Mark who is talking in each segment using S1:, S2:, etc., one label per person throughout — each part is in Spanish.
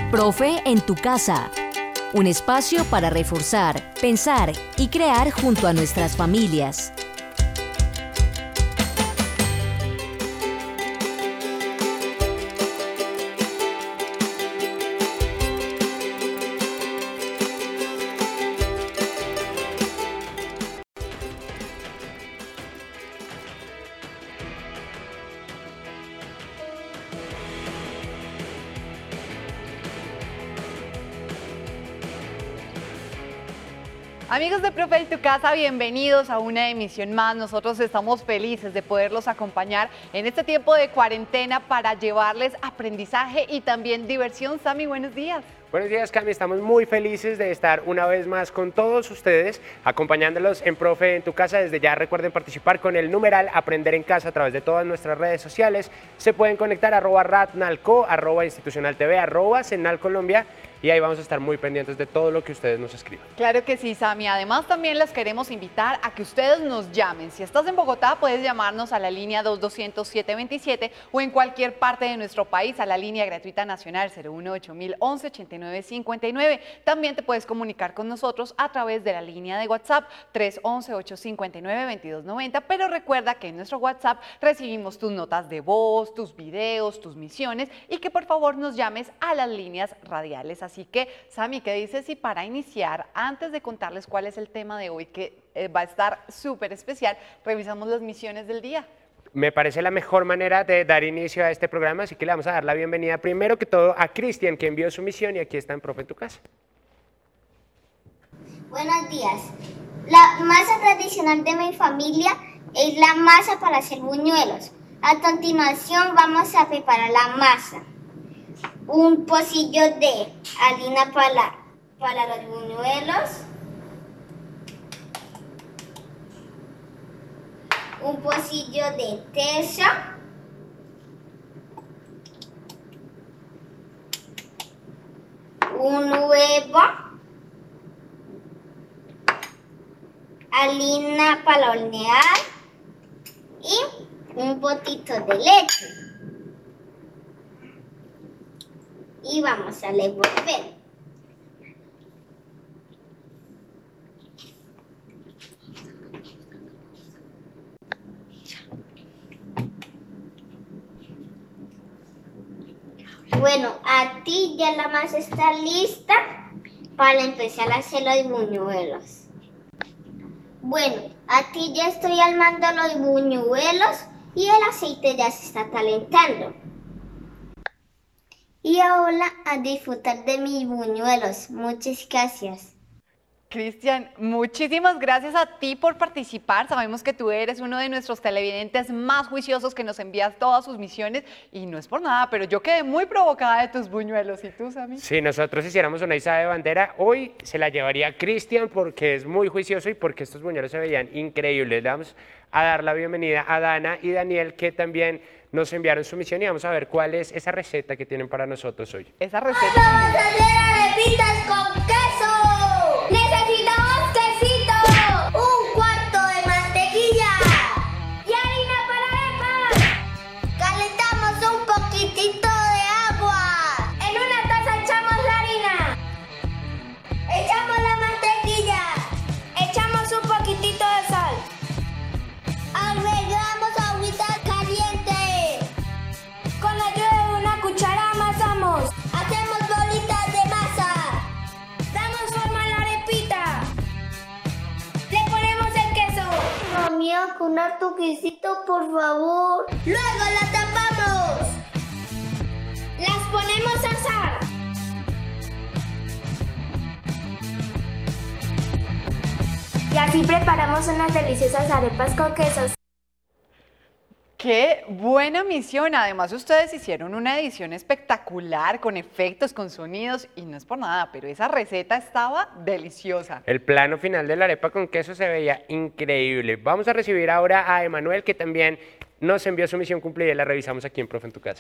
S1: Profe en tu casa. Un espacio para reforzar, pensar y crear junto a nuestras familias.
S2: Amigos de Profe en tu casa, bienvenidos a una emisión más. Nosotros estamos felices de poderlos acompañar en este tiempo de cuarentena para llevarles aprendizaje y también diversión. Sammy, buenos días.
S3: Buenos días, Cami. Estamos muy felices de estar una vez más con todos ustedes, acompañándolos en Profe en tu casa. Desde ya recuerden participar con el numeral Aprender en Casa a través de todas nuestras redes sociales. Se pueden conectar a @ratnalco, @institucionaltv, @senalcolombia. Y ahí vamos a estar muy pendientes de todo lo que ustedes nos escriban.
S2: Claro que sí, Sammy. Además, también les queremos invitar a que ustedes nos llamen. Si estás en Bogotá, puedes llamarnos a la línea 2200-727 o en cualquier parte de nuestro país a la línea gratuita nacional 018-11-89-59. También te puedes comunicar con nosotros a través de la línea de WhatsApp 311-859-2290. Pero recuerda que en nuestro WhatsApp recibimos tus notas de voz, tus videos, tus misiones y que por favor nos llames a las líneas radiales. Así que, Sammy, ¿qué dices si para iniciar, antes de contarles cuál es el tema de hoy, que va a estar súper especial, revisamos las misiones del día?
S3: Me parece la mejor manera de dar inicio a este programa, así que le vamos a dar la bienvenida primero que todo a Cristian, que envió su misión y aquí está en Profe en tu casa.
S4: Buenos días. La masa tradicional de mi familia es la masa para hacer buñuelos. A continuación vamos a preparar la masa. Un pocillo de harina para los buñuelos, un pocillo de tesa, un huevo, harina para hornear y un potito de leche. Y vamos a revolver. Bueno, aquí ya la masa está lista para empezar a hacer los buñuelos. Bueno, aquí ya estoy armando los buñuelos y el aceite ya se está calentando. Y ahora a disfrutar de mis buñuelos. Muchas gracias.
S2: Cristian, muchísimas gracias a ti por participar. Sabemos que tú eres uno de nuestros televidentes más juiciosos que nos envías todas sus misiones y no es por nada, pero yo quedé muy provocada de tus buñuelos. ¿Y tú, Sammy?
S3: Si nosotros hiciéramos una izada de bandera, hoy se la llevaría Cristian porque es muy juicioso y porque estos buñuelos se veían increíbles. Le vamos a dar la bienvenida a Dana y Daniel, que también nos enviaron su misión, y vamos a ver cuál es esa receta que tienen para nosotros hoy.
S2: Esa receta.
S4: ¡Vamos a hacer arepitas con queso! ¡Necesitamos quesito! ¡Un cuarto de mantequilla! ¡Y harina para arepas! Calentamos un poquitito de agua. En una taza echamos la harina. Echamos la mantequilla. Echamos un poquitito de sal. Agregamos agüita caliente. Con la ayuda de una cuchara amasamos. Hacemos bolitas de masa. Damos forma a la arepita. Le ponemos el queso. Mami, con harto quesito, por favor. Luego la tapamos. Las ponemos a asar. Y así preparamos unas deliciosas arepas con quesos.
S2: ¡Qué buena misión! Además, ustedes hicieron una edición espectacular, con efectos, con sonidos, y no es por nada, pero esa receta estaba deliciosa.
S3: El plano final de la arepa con queso se veía increíble. Vamos a recibir ahora a Emanuel, que también nos envió su misión cumplida y la revisamos aquí en Profe en tu casa.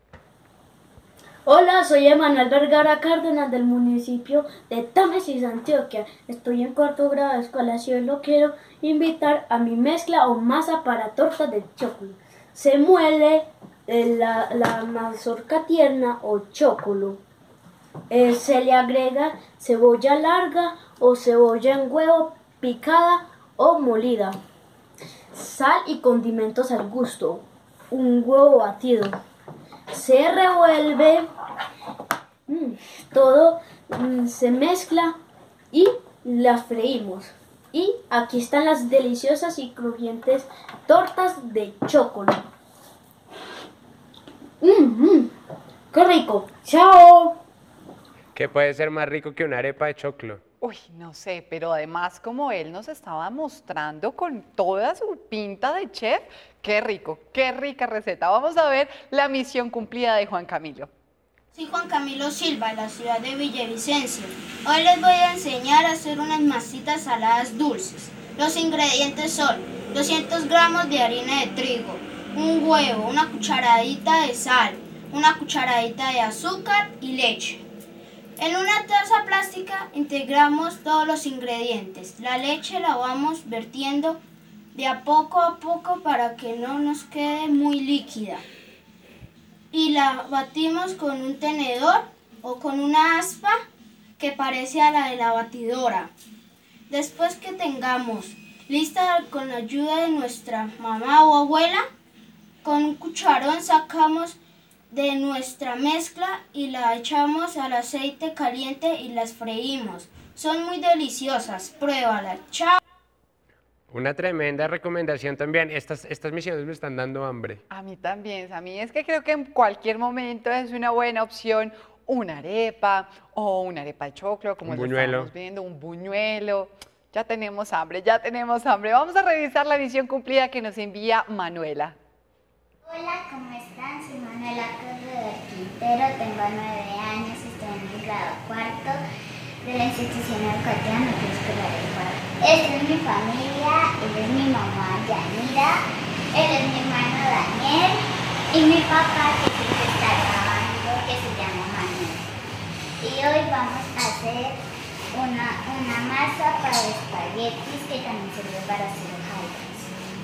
S5: Hola, soy Emanuel Vergara Cárdenas del municipio de Támesis, Antioquia. Estoy en cuarto grado de escuela y hoy lo quiero invitar a mi mezcla o masa para torta de chocolo. Se muele la mazorca tierna o chocolo. Se le agrega cebolla larga o cebolla en huevo picada o molida, sal y condimentos al gusto, un huevo batido. Se revuelve, todo se mezcla y las freímos. Y aquí están las deliciosas y crujientes tortas de chocolate. ¡Qué rico! ¡Chao!
S3: ¿Qué puede ser más rico que una arepa de choclo?
S2: Uy, no sé, pero además como él nos estaba mostrando con toda su pinta de chef, qué rico, qué rica receta. Vamos a ver la misión cumplida de Juan Camilo.
S6: Soy Juan Camilo Silva, de la ciudad de Villavicencio. Hoy les voy a enseñar a hacer unas masitas saladas dulces. Los ingredientes son 200 gramos de harina de trigo, un huevo, una cucharadita de sal, una cucharadita de azúcar y leche. En una taza plástica integramos todos los ingredientes. La leche la vamos vertiendo de a poco para que no nos quede muy líquida. Y la batimos con un tenedor o con una aspa que parece a la de la batidora. Después que tengamos lista con la ayuda de nuestra mamá o abuela, con un cucharón sacamos de nuestra mezcla y la echamos al aceite caliente y las freímos. Son muy deliciosas, pruébalas. Chao.
S3: Una tremenda recomendación también. Estas misiones me están dando hambre.
S2: A mí también, a mí es que creo que en cualquier momento es una buena opción una arepa o una arepa de choclo, como
S3: Un
S2: lo
S3: buñuelo.
S2: estamos viendo, un buñuelo. Ya tenemos hambre, ya tenemos hambre. Vamos a revisar la misión cumplida que nos envía Manuela.
S7: Hola, ¿cómo están? Soy Manuela Corredor Quintero, tengo 9 años, estoy en el grado cuarto de la institución educativa Núcleo Escolar El Cuarto. Esta es mi familia, él es mi mamá Yanira, él es mi hermano Daniel y mi papá que siempre está grabando, que se llama Manuel. Y hoy vamos a hacer una masa para espaguetis que también sirve para hacer hojaldras.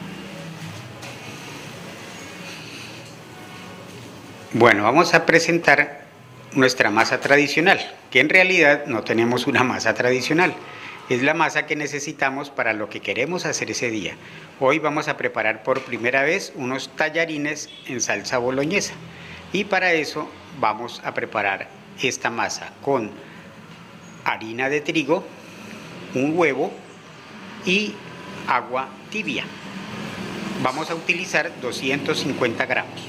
S8: Bueno, vamos a presentar nuestra masa tradicional, que en realidad no tenemos una masa tradicional. Es la masa que necesitamos para lo que queremos hacer ese día. Hoy vamos a preparar por primera vez unos tallarines en salsa boloñesa. Y para eso vamos a preparar esta masa con harina de trigo, un huevo y agua tibia. Vamos a utilizar 250 gramos.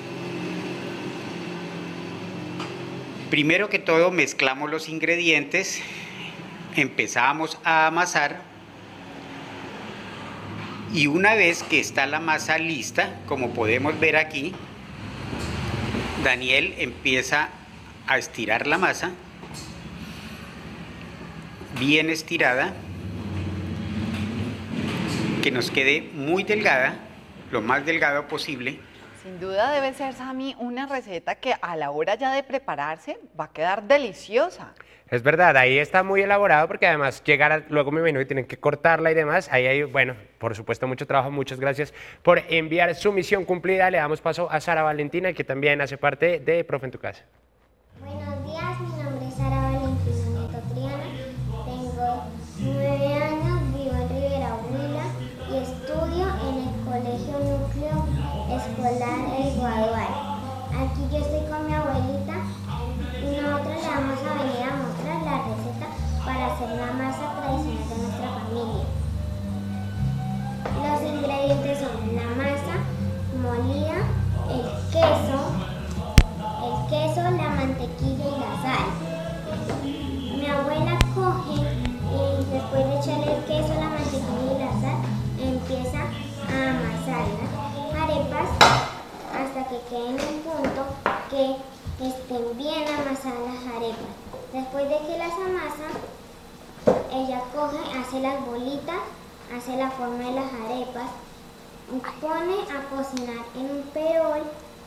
S8: Primero que todo mezclamos los ingredientes, empezamos a amasar y una vez que está la masa lista, como podemos ver aquí, Daniel empieza a estirar la masa, bien estirada, que nos quede muy delgada, lo más delgado posible.
S2: Sin duda debe ser, Sammy, una receta que a la hora ya de prepararse va a quedar deliciosa.
S3: Es verdad, ahí está muy elaborado porque además luego me imagino que tienen que cortarla y demás. Ahí hay, bueno, por supuesto, mucho trabajo. Muchas gracias por enviar su misión cumplida. Le damos paso a Sara Valentina, que también hace parte de Profe en tu Casa.
S7: Buenos días, mi nombre es Sara Valentina Nieto Triana, tengo 9 años, vivo en Rivera Huila y estudio en el Colegio Núcleo Escolar El Guadual. Aquí yo estoy con mi abuelita y nosotros le vamos a venir a mostrar la receta para hacer la masa tradicional de nuestra familia. Los ingredientes son la masa molida, el queso, la mantequilla y la sal. Mi abuela coge y después de echarle el queso, la mantequilla y la sal, empieza a amasar las arepas hasta que queden en un punto que estén bien amasadas las arepas. Después de que las amasa, ella coge, hace las bolitas, hace la forma de las arepas, pone a cocinar en un perol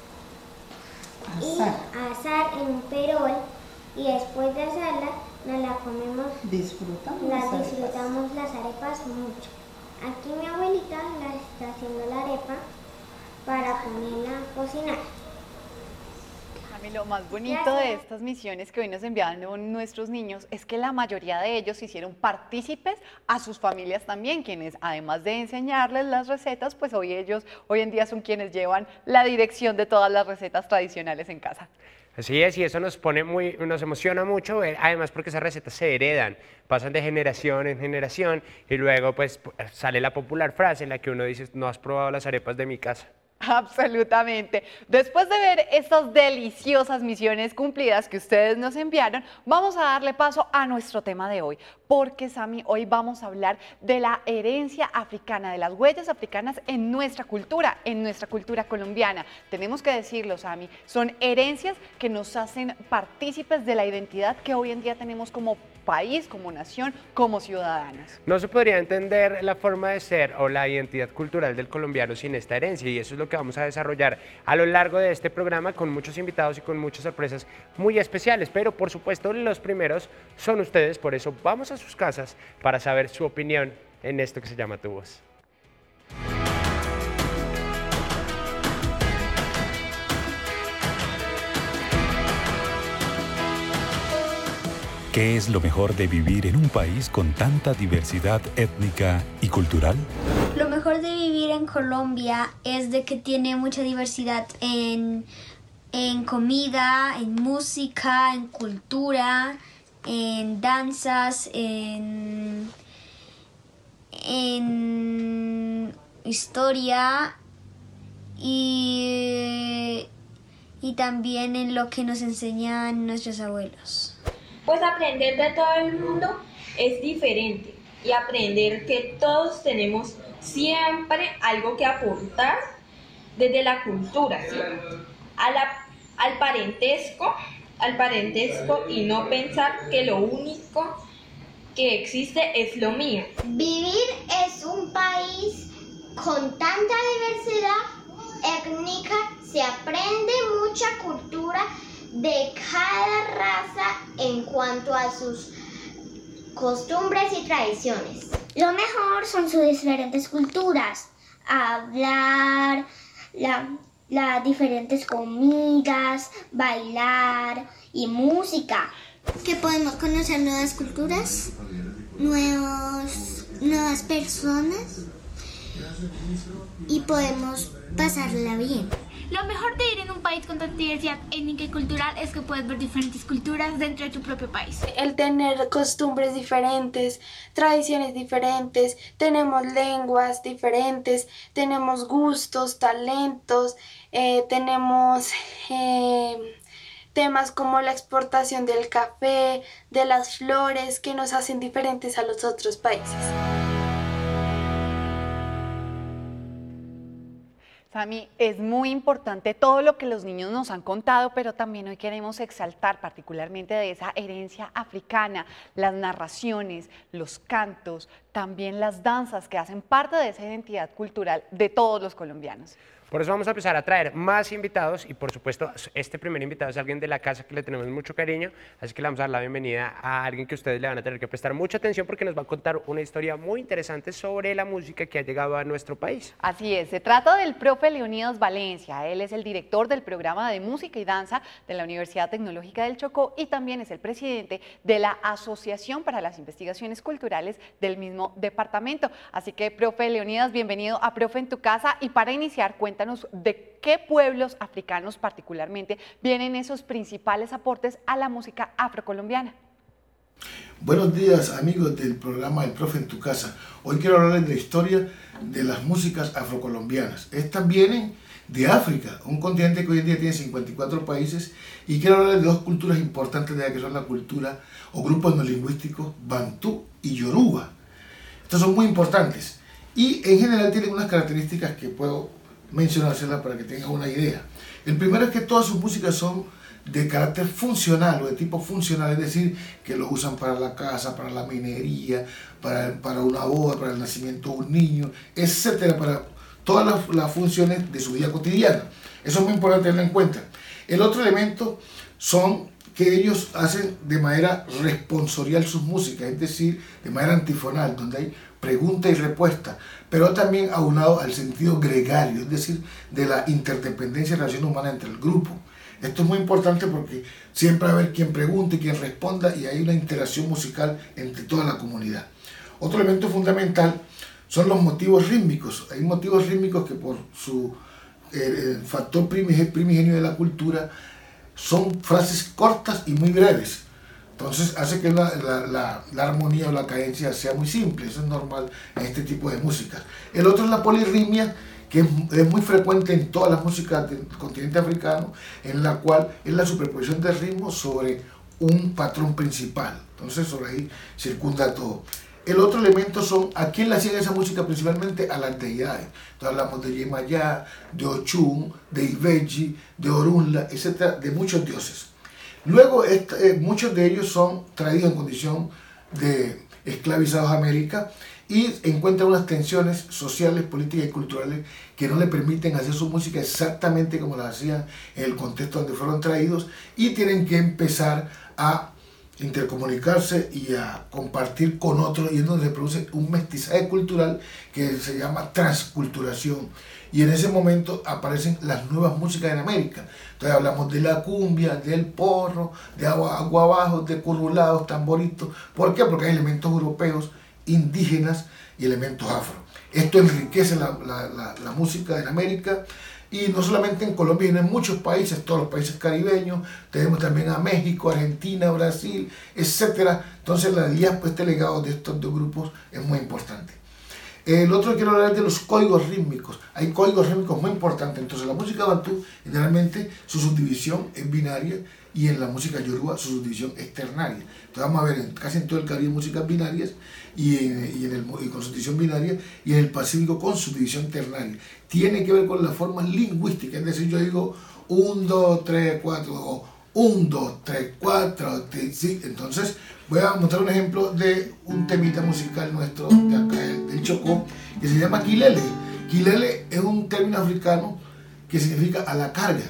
S7: y asar en un perol, y después de asarla nos la comemos, disfrutamos las arepas mucho. Aquí mi abuelita la está haciendo la arepa para ponerla a cocinar.
S2: Sami, lo más bonito de estas misiones que hoy nos envían nuestros niños es que la mayoría de ellos se hicieron partícipes a sus familias también, quienes además de enseñarles las recetas, pues hoy en día son quienes llevan la dirección de todas las recetas tradicionales en casa.
S3: Así es, y eso nos emociona mucho ver, además porque esas recetas se heredan, pasan de generación en generación y luego pues sale la popular frase en la que uno dice, no has probado las arepas de mi casa.
S2: Absolutamente. Después de ver estas deliciosas misiones cumplidas que ustedes nos enviaron, vamos a darle paso a nuestro tema de hoy. Porque, Sami, hoy vamos a hablar de la herencia africana, de las huellas africanas en nuestra cultura colombiana. Tenemos que decirlo, Sami, son herencias que nos hacen partícipes de la identidad que hoy en día tenemos como país, como nación, como ciudadanos.
S3: No se podría entender la forma de ser o la identidad cultural del colombiano sin esta herencia, y eso es lo que vamos a desarrollar a lo largo de este programa con muchos invitados y con muchas sorpresas muy especiales, pero por supuesto los primeros son ustedes, por eso vamos a sus casas para saber su opinión en esto que se llama Tu Voz.
S9: ¿Qué es lo mejor de vivir en un país con tanta diversidad étnica y cultural?
S7: Lo mejor de vivir en Colombia es de que tiene mucha diversidad en comida, en música, en cultura, en danzas, en historia y también en lo que nos enseñan nuestros abuelos.
S10: Pues aprender de todo el mundo es diferente y aprender que todos tenemos siempre algo que aportar desde la cultura, ¿sí? al parentesco y no pensar que lo único que existe es lo mío.
S4: Vivir es un país con tanta diversidad étnica, se aprende mucha cultura de cada raza en cuanto a sus costumbres y tradiciones.
S7: Lo mejor son sus diferentes culturas, hablar, las diferentes comidas, bailar y música.
S4: Que podemos conocer nuevas culturas, nuevas personas y podemos pasarla bien.
S11: Lo mejor de ir en un país con tanta diversidad étnica y cultural es que puedes ver diferentes culturas dentro de tu propio país.
S12: El tener costumbres diferentes, tradiciones diferentes, tenemos lenguas diferentes, tenemos gustos, talentos, tenemos temas como la exportación del café, de las flores, que nos hacen diferentes a los otros países.
S2: Sami, es muy importante todo lo que los niños nos han contado, pero también hoy queremos exaltar particularmente de esa herencia africana, las narraciones, los cantos, también las danzas que hacen parte de esa identidad cultural de todos los colombianos.
S3: Por eso vamos a empezar a traer más invitados y por supuesto este primer invitado es alguien de la casa que le tenemos mucho cariño, así que le vamos a dar la bienvenida a alguien que ustedes le van a tener que prestar mucha atención porque nos va a contar una historia muy interesante sobre la música que ha llegado a nuestro país.
S2: Así es, se trata del profe Leonidas Valencia, él es el director del programa de música y danza de la Universidad Tecnológica del Chocó y también es el presidente de la Asociación para las Investigaciones Culturales del mismo departamento. Así que, profe Leonidas, bienvenido a Profe en tu Casa y para iniciar, cuéntanos de qué pueblos africanos particularmente vienen esos principales aportes a la música afrocolombiana.
S13: Buenos días amigos del programa El Profe en tu Casa. Hoy quiero hablarles de la historia de las músicas afrocolombianas. Estas vienen de África, un continente que hoy en día tiene 54 países y quiero hablarles de dos culturas importantes de la que son la cultura o grupos no lingüísticos Bantú y Yoruba. Estos son muy importantes y en general tienen unas características que puedo mencionárselas para que tengan una idea. El primero es que todas sus músicas son de carácter funcional o de tipo funcional, es decir, que lo usan para la casa, para la minería, para una boda, para el nacimiento de un niño, etcétera, para todas las funciones de su vida cotidiana. Eso es muy importante tenerlo en cuenta. El otro elemento son que ellos hacen de manera responsorial sus músicas, es decir, de manera antifonal, donde hay pregunta y respuesta, pero también aunado al sentido gregario, es decir, de la interdependencia y relación humana entre el grupo. Esto es muy importante porque siempre va a haber quien pregunte, quien responda y hay una interacción musical entre toda la comunidad. Otro elemento fundamental son los motivos rítmicos. Hay motivos rítmicos que por su factor primigenio de la cultura son frases cortas y muy breves. Entonces hace que la armonía o la cadencia sea muy simple. Eso es normal en este tipo de música. El otro es la polirritmia, que es muy frecuente en todas las músicas del continente africano, en la cual es la superposición de ritmos sobre un patrón principal. Entonces sobre ahí circunda todo. El otro elemento son, ¿a quién le hacían esa música? Principalmente a las deidades. Entonces hablamos de Yemayá, de Ochun, de Ibeji, de Orunla, etc., de muchos dioses. Luego muchos de ellos son traídos en condición de esclavizados a América y encuentran unas tensiones sociales, políticas y culturales que no le permiten hacer su música exactamente como la hacían en el contexto donde fueron traídos y tienen que empezar a intercomunicarse y a compartir con otros, y es donde se produce un mestizaje cultural que se llama transculturación, y en ese momento aparecen las nuevas músicas en América. Entonces hablamos de la cumbia, del porro, de aguabajos, de currulados, tamboritos. ¿Por qué? Porque hay elementos europeos, indígenas y elementos afro. Esto enriquece la música en América. Y no solamente en Colombia, sino en muchos países, todos los países caribeños, tenemos también a México, Argentina, Brasil, etc. Entonces este legado de estos dos grupos es muy importante. El otro que quiero hablar es de los códigos rítmicos. Hay códigos rítmicos muy importantes. Entonces la música bantú, generalmente su subdivisión es binaria y en la música yoruba su subdivisión es ternaria. Entonces vamos a ver casi en todo el Caribe músicas binarias y con subdivisión binaria, y en el Pacífico con subdivisión ternaria. Tiene que ver con la forma lingüística, es decir, yo digo 1, 2, 3, 4 o 1, 2, 3, 4, 5. Entonces voy a mostrar un ejemplo de un temita musical nuestro de acá del Chocó que se llama Quilele. Quilele es un término africano que significa a la carga.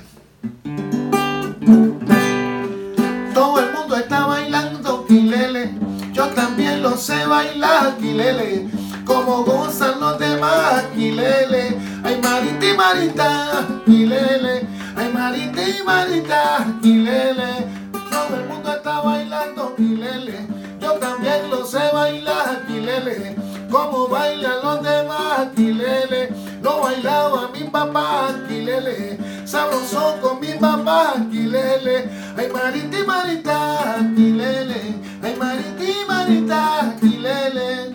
S13: Todo el mundo está bailando Quilele, yo también lo sé bailar Quilele, como gozan los demás Quilele. Ay marita y marita Quilele, ay marita y marita Quilele. Todo el mundo está bailando Quilele, yo también lo sé bailar Quilele, como bailan los demás Quilele. Lo bailaba mi papá Quilele, sabroso con mi papá Quilele. Ay marita y marita Quilele, ay marita y marita Quilele.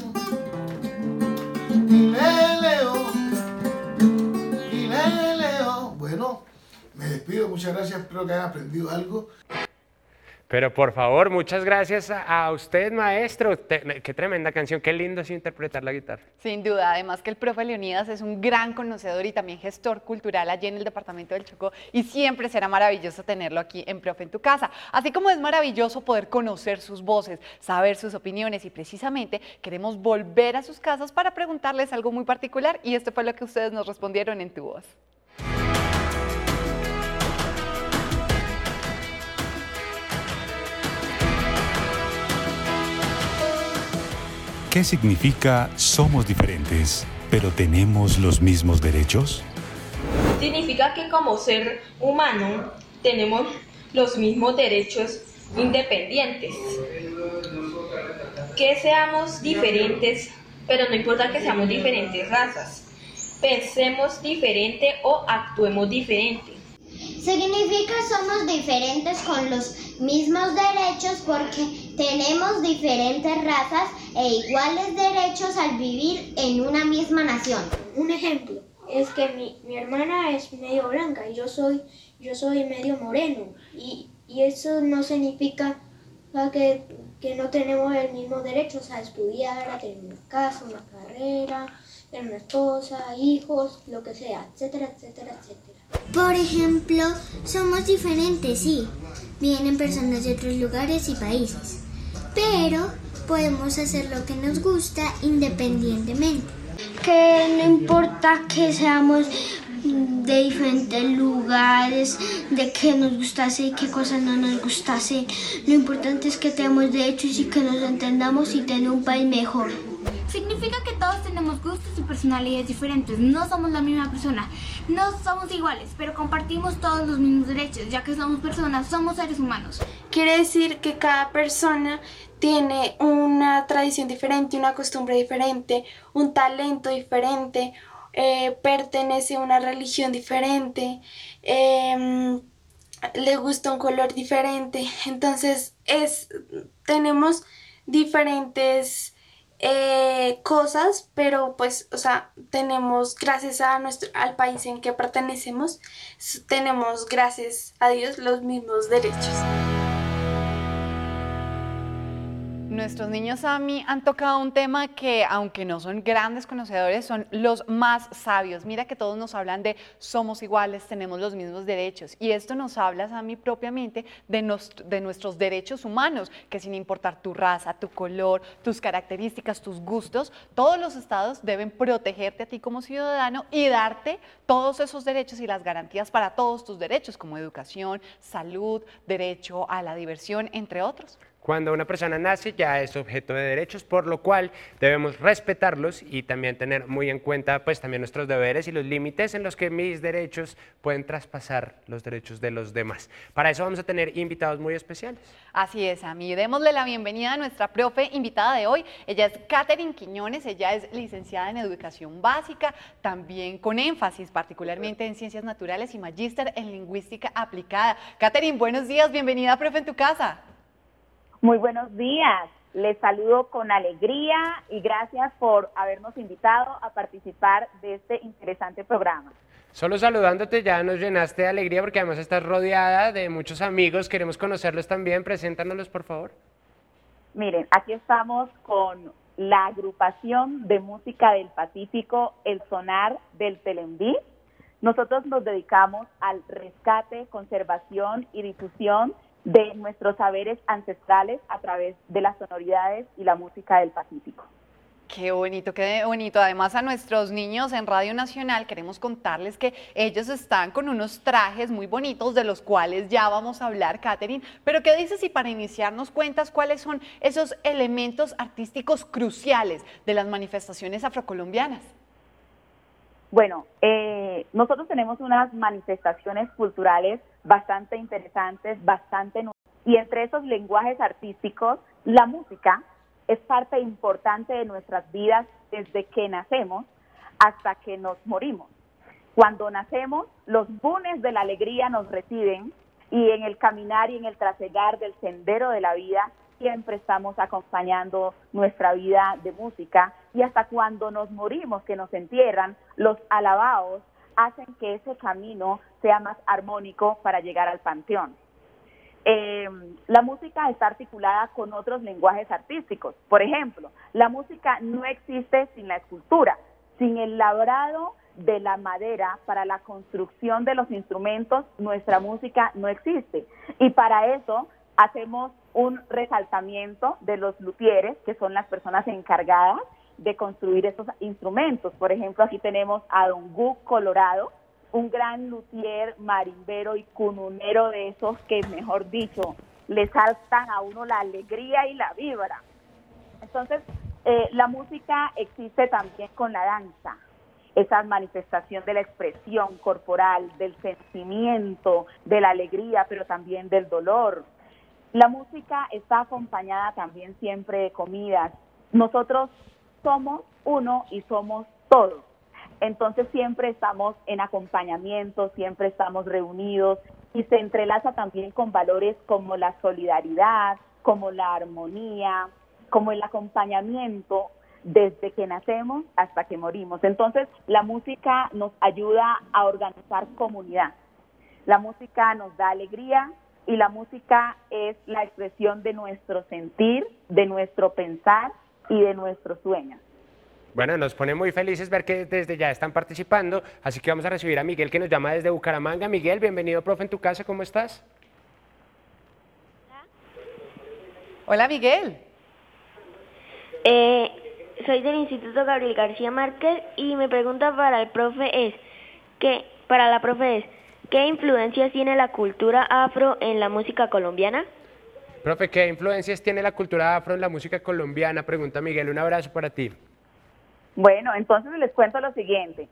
S13: Quilele, oh, Quilele, oh. Bueno, me despido, muchas gracias, espero que hayan aprendido algo.
S3: Pero por favor, muchas gracias a usted, maestro. Qué tremenda canción, qué lindo es interpretar la guitarra.
S2: Sin duda, además que el profe Leonidas es un gran conocedor y también gestor cultural allí en el departamento del Chocó, y siempre será maravilloso tenerlo aquí en Profe en tu Casa. Así como es maravilloso poder conocer sus voces, saber sus opiniones, y precisamente queremos volver a sus casas para preguntarles algo muy particular, y esto fue lo que ustedes nos respondieron en Tu Voz.
S9: ¿Qué significa somos diferentes, pero tenemos los mismos derechos?
S10: Significa que como ser humano tenemos los mismos derechos independientes. Que seamos diferentes, pero no importa que seamos diferentes razas. Pensemos diferente o actuemos diferente.
S7: Significa somos diferentes con los mismos derechos porque tenemos diferentes razas e iguales derechos al vivir en una misma nación.
S5: Un ejemplo es que mi hermana es medio blanca y yo soy medio moreno, y eso no significa que no tenemos el mismo derecho a estudiar, a tener una casa, una carrera, tener una esposa, hijos, lo que sea, etcétera, etcétera, etcétera.
S7: Por ejemplo, somos diferentes, sí. Vienen personas de otros lugares y países, pero podemos hacer lo que nos gusta independientemente.
S5: Que no importa que seamos de diferentes lugares, de qué nos gustase y qué cosas no nos gustase. Lo importante es que tenemos derechos y que nos entendamos y tener un país mejor.
S11: Significa que todos tenemos gustos y personalidades diferentes. No somos la misma persona, no somos iguales, pero compartimos todos los mismos derechos, ya que somos personas, somos seres humanos.
S12: Quiere decir que cada persona tiene una tradición diferente, una costumbre diferente, un talento diferente, pertenece a una religión diferente, le gusta un color diferente. Entonces tenemos diferentes cosas, pero pues, o sea, tenemos, gracias a al país en que pertenecemos, tenemos, gracias a Dios, los mismos derechos.
S2: Nuestros niños, Sami, han tocado un tema que, aunque no son grandes conocedores, son los más sabios. Mira que todos nos hablan de somos iguales, tenemos los mismos derechos. Y esto nos habla, Sami, propiamente de nuestros derechos humanos, que sin importar tu raza, tu color, tus características, tus gustos, todos los estados deben protegerte a ti como ciudadano y darte todos esos derechos y las garantías para todos tus derechos, como educación, salud, derecho a la diversión, entre otros.
S3: Cuando una persona nace ya es objeto de derechos, por lo cual debemos respetarlos y también tener muy en cuenta pues también nuestros deberes y los límites en los que mis derechos pueden traspasar los derechos de los demás. Para eso vamos a tener invitados muy especiales.
S2: Así es, Sami. Démosle la bienvenida a nuestra profe invitada de hoy. Ella es Katherine Quiñones, ella es licenciada en Educación Básica, también con énfasis particularmente en Ciencias Naturales y magíster en Lingüística Aplicada. Katherine, buenos días, bienvenida, profe, en tu casa.
S14: Muy buenos días, les saludo con alegría y gracias por habernos invitado a participar de este interesante programa.
S3: Solo saludándote ya nos llenaste de alegría porque además estás rodeada de muchos amigos, queremos conocerlos también, preséntanoslos por favor.
S14: Miren, aquí estamos con la agrupación de música del Pacífico, El Sonar del Telembí. Nosotros nos dedicamos al rescate, conservación y difusión de nuestros saberes ancestrales a través de las sonoridades y la música del Pacífico.
S2: Qué bonito, qué bonito. Además, a nuestros niños en Radio Nacional queremos contarles que ellos están con unos trajes muy bonitos de los cuales ya vamos a hablar, Katherine. Pero ¿qué dices si para iniciar nos cuentas cuáles son esos elementos artísticos cruciales de las manifestaciones afrocolombianas?
S14: Bueno, nosotros tenemos unas manifestaciones culturales bastante interesantes, y entre esos lenguajes artísticos, la música es parte importante de nuestras vidas desde que nacemos hasta que nos morimos. Cuando nacemos, los bunes de la alegría nos reciben y en el caminar y en el trasegar del sendero de la vida siempre estamos acompañando nuestra vida de música, y hasta cuando nos morimos, que nos entierran, los alabaos hacen que ese camino sea más armónico para llegar al panteón. La música está articulada con otros lenguajes artísticos. Por ejemplo, la música no existe sin la escultura, sin el labrado de la madera para la construcción de los instrumentos, nuestra música no existe. Y para eso hacemos un resaltamiento de los luthieres, que son las personas encargadas de construir esos instrumentos. Por ejemplo, aquí tenemos a Don Gu Colorado, un gran luthier, marimbero y cununero de esos que, mejor dicho, le saltan a uno la alegría y la vibra. Entonces, la música existe también con la danza, esa manifestación de la expresión corporal, del sentimiento, de la alegría, pero también del dolor. La música está acompañada también siempre de comidas. Nosotros somos uno y somos todos. Entonces siempre estamos en acompañamiento, siempre estamos reunidos, y se entrelaza también con valores como la solidaridad, como la armonía, como el acompañamiento desde que nacemos hasta que morimos. Entonces la música nos ayuda a organizar comunidad. La música nos da alegría y la música es la expresión de nuestro sentir, de nuestro pensar y de nuestros sueños.
S3: Bueno, nos pone muy felices ver que desde ya están participando, así que vamos a recibir a Miguel, que nos llama desde Bucaramanga. Miguel, bienvenido, profe, en tu casa, ¿cómo estás?
S2: Hola, Miguel.
S15: Soy del Instituto Gabriel García Márquez y mi pregunta para el profe es, ¿qué influencias tiene la cultura afro en la música colombiana?
S3: Profe, ¿qué influencias tiene la cultura afro en la música colombiana? Pregunta Miguel, un abrazo para ti.
S14: Bueno, entonces les cuento lo siguiente.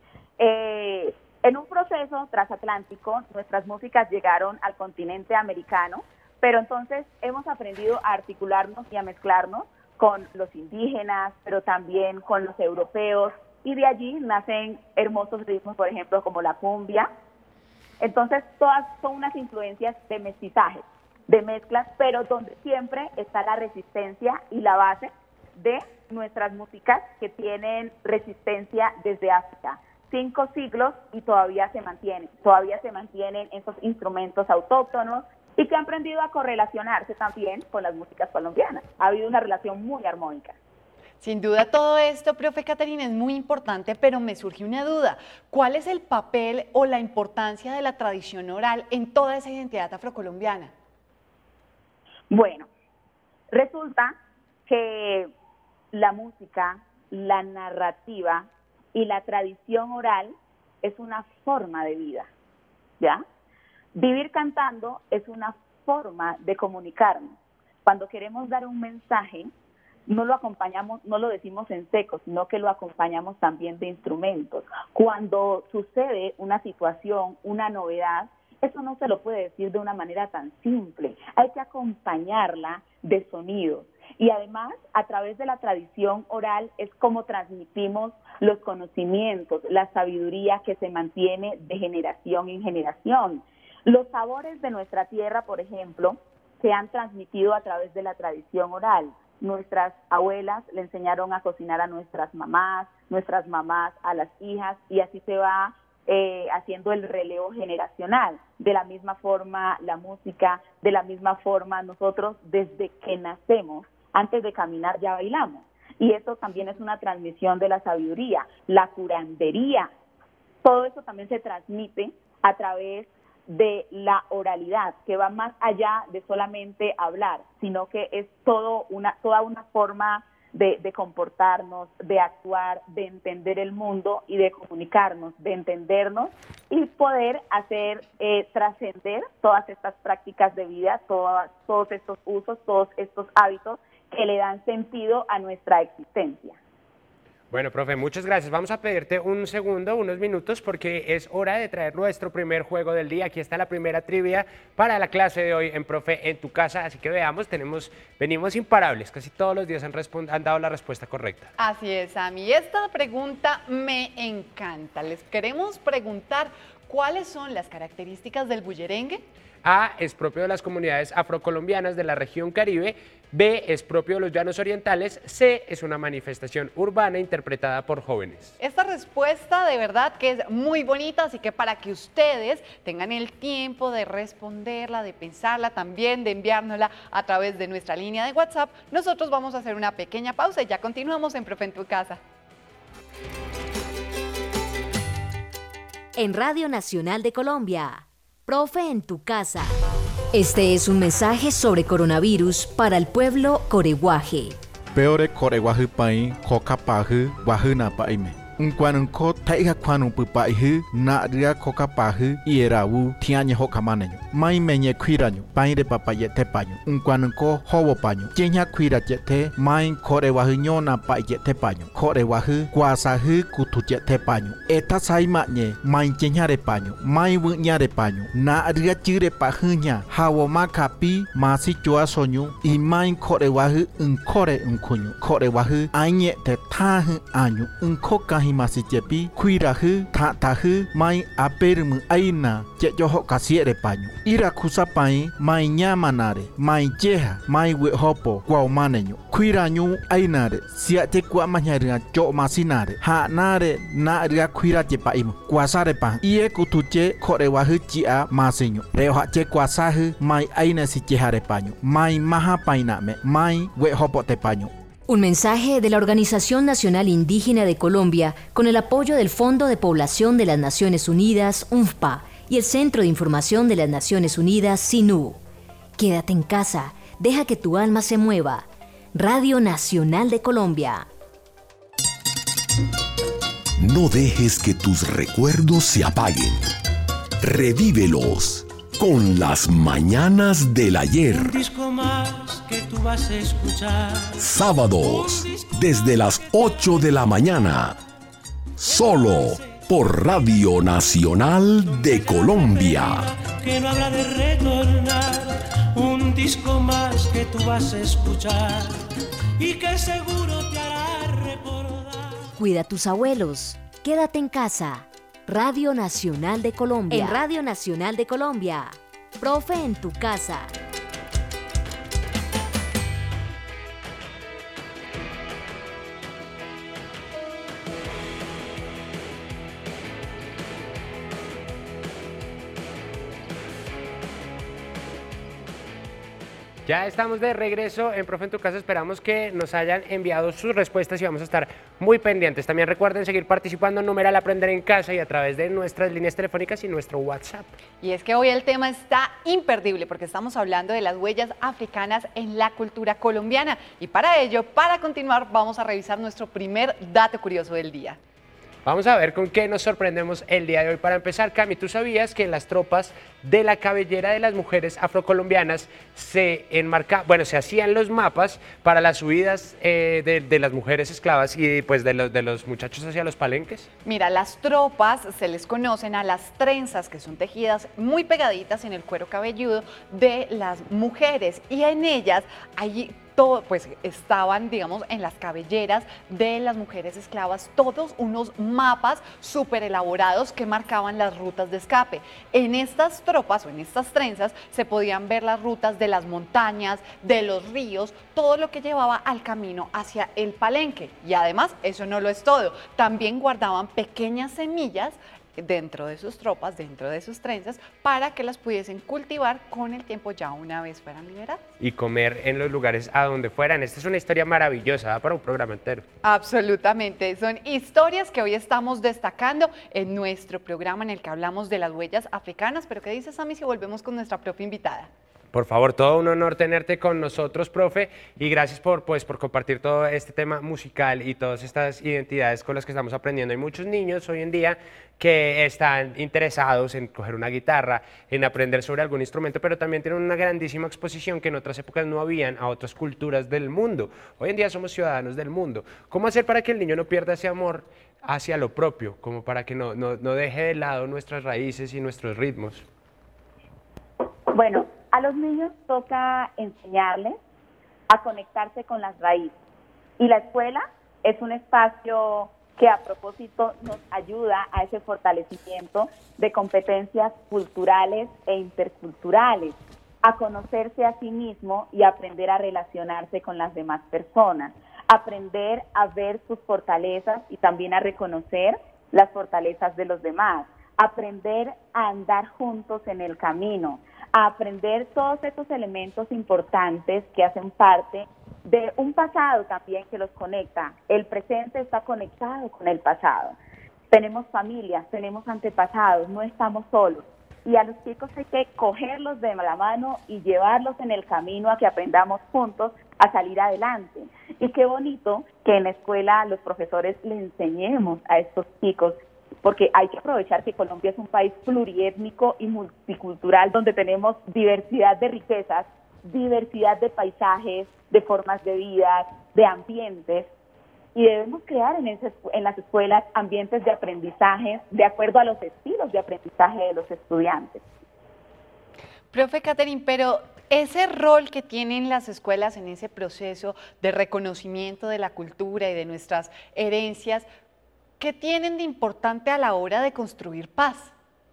S14: En un proceso transatlántico, nuestras músicas llegaron al continente americano, pero entonces hemos aprendido a articularnos y a mezclarnos con los indígenas, pero también con los europeos, y de allí nacen hermosos ritmos, por ejemplo, como la cumbia. Entonces, todas son unas influencias de mestizaje, de mezclas, pero donde siempre está la resistencia y la base de nuestras músicas que tienen resistencia desde África. 5 siglos y todavía se mantienen esos instrumentos autóctonos y que han aprendido a correlacionarse también con las músicas colombianas. Ha habido una relación muy armónica.
S2: Sin duda todo esto, profe Caterina, es muy importante, pero me surge una duda. ¿Cuál es el papel o la importancia de la tradición oral en toda esa identidad afrocolombiana?
S14: Bueno, resulta que la música, la narrativa y la tradición oral es una forma de vida, ¿ya? Vivir cantando es una forma de comunicarnos. Cuando queremos dar un mensaje, no lo acompañamos, no lo decimos en seco, sino que lo acompañamos también de instrumentos. Cuando sucede una situación, una novedad, eso no se lo puede decir de una manera tan simple. Hay que acompañarla de sonidos. Y además, a través de la tradición oral es como transmitimos los conocimientos, la sabiduría que se mantiene de generación en generación. Los sabores de nuestra tierra, por ejemplo, se han transmitido a través de la tradición oral. Nuestras abuelas le enseñaron a cocinar a nuestras mamás a las hijas, y así se va haciendo el relevo generacional. De la misma forma la música, de la misma forma nosotros desde que nacemos, antes de caminar ya bailamos. Y eso también es una transmisión de la sabiduría, la curandería. Todo eso también se transmite a través de la oralidad, que va más allá de solamente hablar, sino que es toda una forma de comportarnos, de actuar, de entender el mundo y de comunicarnos, de entendernos y poder hacer trascender todas estas prácticas de vida, todos estos usos, todos estos hábitos que le dan sentido a nuestra existencia.
S3: Bueno, profe, muchas gracias. Vamos a pedirte un segundo, unos minutos, porque es hora de traer nuestro primer juego del día. Aquí está la primera trivia para la clase de hoy en Profe en tu Casa. Así que veamos, venimos imparables. Casi todos los días han dado la respuesta correcta.
S2: Así es, Ami. Esta pregunta me encanta. Les queremos preguntar, ¿cuáles son las características del bullerengue?
S3: A, es propio de las comunidades afrocolombianas de la región Caribe. B, es propio de los llanos orientales. C, es una manifestación urbana interpretada por jóvenes.
S2: Esta respuesta de verdad que es muy bonita, así que para que ustedes tengan el tiempo de responderla, de pensarla también, de enviárnosla a través de nuestra línea de WhatsApp, nosotros vamos a hacer una pequeña pausa y ya continuamos en Profe en tu Casa.
S1: En Radio Nacional de Colombia, Profe en tu Casa. Este es un mensaje sobre coronavirus para el pueblo coreguaje.
S16: Peore coreguaje pai, cocapaje, wajuna paime. Un cuanunco taiga cuanupu paihu, na ria cocapaje, y erawu, tiañe hocamaneño. Mai meñe cuiraño, pai de papayete paño. Un cuanunco hobo paño. Jeña cuirachete, mai coreguaje ñona payete paño. Coreguaje, guasaje, cutuyete paño. Eta saimañe, mai jeña de paño. Mai wuña de paño. Na ria chire pajuña, hawo macapi, masi chua soño. Y mai coreguaje, un core un cuño. Coreguaje, añe te taje año. Un coca himasichepi, cuiraje, tataje, mai apermu aina, jejoho casiere paño. Ira kusapai, mai ñamanare, mai jeja, mai wehopo, guaumaneño. Cuiraño ainare, siate guamañaria yo masinare. Ha nare, na ria cuirache paimo, guasare pan. Ie kutuche corewaje chia maseño. Reohache guasaje, mai aina si jehare paño. Mai maha painame, mai wehopo te paño.
S1: Un mensaje de la Organización Nacional Indígena de Colombia con el apoyo del Fondo de Población de las Naciones Unidas, UNFPA, y el Centro de Información de las Naciones Unidas, SINU. Quédate en casa, deja que tu alma se mueva. Radio Nacional de Colombia.
S17: No dejes que tus recuerdos se apaguen. Revívelos con las mañanas del ayer.
S18: Un disco más que tú vas a escuchar.
S17: Sábados, desde las 8 de la mañana. Solo por Radio Nacional de Colombia.
S18: Que no habla de retornar. Un disco más que tú vas a escuchar. Y que seguro te hará recordar.
S1: Cuida a tus abuelos. Quédate en casa. Radio Nacional de Colombia. En Radio Nacional de Colombia. Profe en tu casa.
S3: Ya estamos de regreso en Profe en tu casa, esperamos que nos hayan enviado sus respuestas y vamos a estar muy pendientes. También recuerden seguir participando en numeral Aprender en Casa y a través de nuestras líneas telefónicas y nuestro WhatsApp.
S2: Y es que hoy el tema está imperdible porque estamos hablando de las huellas africanas en la cultura colombiana y para ello, para continuar, vamos a revisar nuestro primer dato curioso del día.
S3: Vamos a ver con qué nos sorprendemos el día de hoy. Para empezar, Cami, ¿tú sabías que en las tropas de la cabellera de las mujeres afrocolombianas se hacían los mapas para las subidas de las mujeres esclavas y pues de los muchachos hacia los palenques?
S2: Mira, las tropas se les conocen a las trenzas que son tejidas muy pegaditas en el cuero cabelludo de las mujeres y en ellas allí pues estaban, digamos, en las cabelleras de las mujeres esclavas todos unos mapas súper elaborados que marcaban las rutas de escape. En estas tropas o en estas trenzas se podían ver las rutas de las montañas, de los ríos, todo lo que llevaba al camino hacia el palenque. Y además, eso no lo es todo, también guardaban pequeñas semillas dentro de sus tropas, dentro de sus trenzas, para que las pudiesen cultivar con el tiempo ya una vez fueran liberadas.
S3: Y comer en los lugares a donde fueran. Esta es una historia maravillosa para un programa entero.
S2: Absolutamente, son historias que hoy estamos destacando en nuestro programa en el que hablamos de las huellas africanas. Pero ¿qué dices, Sammy, si volvemos con nuestra profe invitada?
S3: Por favor, todo un honor tenerte con nosotros, profe, y gracias por compartir todo este tema musical y todas estas identidades con las que estamos aprendiendo. Hay muchos niños hoy en día que están interesados en coger una guitarra, en aprender sobre algún instrumento, pero también tienen una grandísima exposición que en otras épocas no habían a otras culturas del mundo. Hoy en día somos ciudadanos del mundo. ¿Cómo hacer para que el niño no pierda ese amor hacia lo propio, como para que no deje de lado nuestras raíces y nuestros ritmos?
S14: Bueno, a los niños toca enseñarles a conectarse con las raíces y la escuela es un espacio que a propósito nos ayuda a ese fortalecimiento de competencias culturales e interculturales, a conocerse a sí mismo y aprender a relacionarse con las demás personas, aprender a ver sus fortalezas y también a reconocer las fortalezas de los demás, aprender a andar juntos en el camino, a aprender todos estos elementos importantes que hacen parte de un pasado también que los conecta. El presente está conectado con el pasado. Tenemos familias, tenemos antepasados, no estamos solos. Y a los chicos hay que cogerlos de la mano y llevarlos en el camino a que aprendamos juntos a salir adelante. Y qué bonito que en la escuela los profesores le enseñemos a estos chicos, porque hay que aprovechar que Colombia es un país pluriétnico y multicultural donde tenemos diversidad de riquezas, diversidad de paisajes, de formas de vida, de ambientes, y debemos crear en las escuelas ambientes de aprendizaje de acuerdo a los estilos de aprendizaje de los estudiantes.
S2: Profe Catherine, pero ese rol que tienen las escuelas en ese proceso de reconocimiento de la cultura y de nuestras herencias, ¿qué tienen de importante a la hora de construir paz?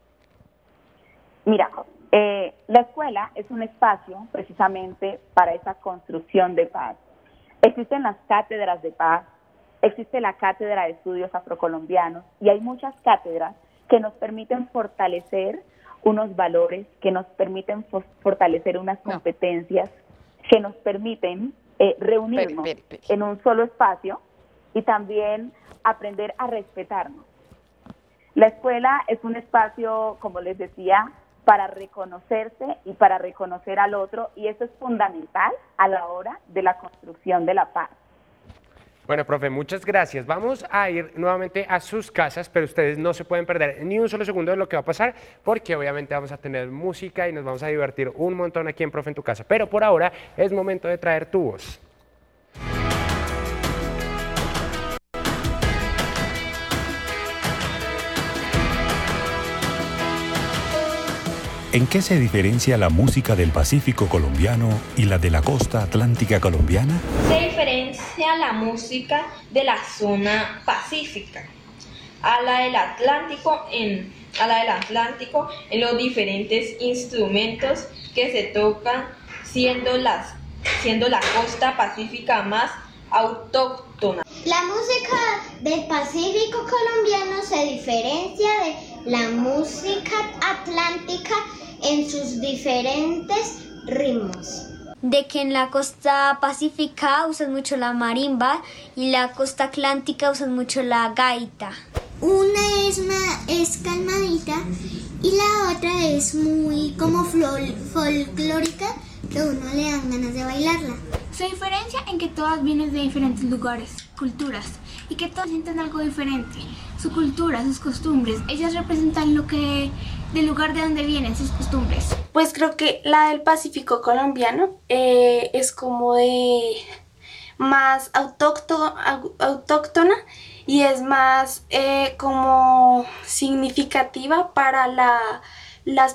S14: Mira, la escuela es un espacio precisamente para esa construcción de paz. Existen las cátedras de paz, existe la Cátedra de Estudios Afrocolombianos y hay muchas cátedras que nos permiten fortalecer unos valores, que nos permiten fortalecer unas competencias, que nos permiten reunirnos en un solo espacio y también aprender a respetarnos. La escuela es un espacio, como les decía, para reconocerse y para reconocer al otro, y eso es fundamental a la hora de la construcción de la paz.
S3: Bueno, profe, muchas gracias. Vamos a ir nuevamente a sus casas, pero ustedes no se pueden perder ni un solo segundo de lo que va a pasar, porque obviamente vamos a tener música y nos vamos a divertir un montón aquí en Profe en tu casa. Pero por ahora es momento de traer tu voz.
S9: ¿En qué se diferencia la música del Pacífico colombiano y la de la costa atlántica colombiana?
S10: Se diferencia la música de la zona pacífica a la del Atlántico en los diferentes instrumentos que se tocan, siendo la costa pacífica más autóctona.
S7: La música del Pacífico colombiano se diferencia de la música atlántica en sus diferentes ritmos.
S19: De que en la costa pacífica usan mucho la marimba y la costa atlántica usan mucho la gaita.
S7: Una es calmadita y la otra es muy como folclórica, que a uno le dan ganas de bailarla.
S11: Se diferencia en que todas vienen de diferentes lugares, culturas, y que todas sienten algo diferente. Su cultura, sus costumbres, ellas representan del lugar de donde vienen sus costumbres.
S12: Pues creo que la del Pacífico colombiano es como de más autóctona y es más como significativa para las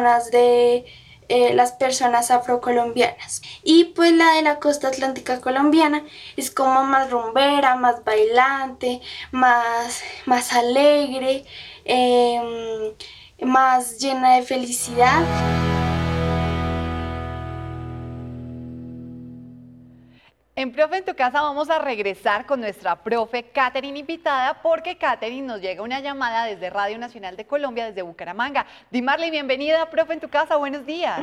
S12: personas afrocolombianas. Y pues la de la costa atlántica colombiana es como más rumbera, más bailante, más alegre, más llena de felicidad.
S2: En Profe en tu casa vamos a regresar con nuestra profe Katherine invitada, porque Katherine nos llega una llamada desde Radio Nacional de Colombia, desde Bucaramanga. Dimarly, bienvenida, Profe en tu casa, buenos días.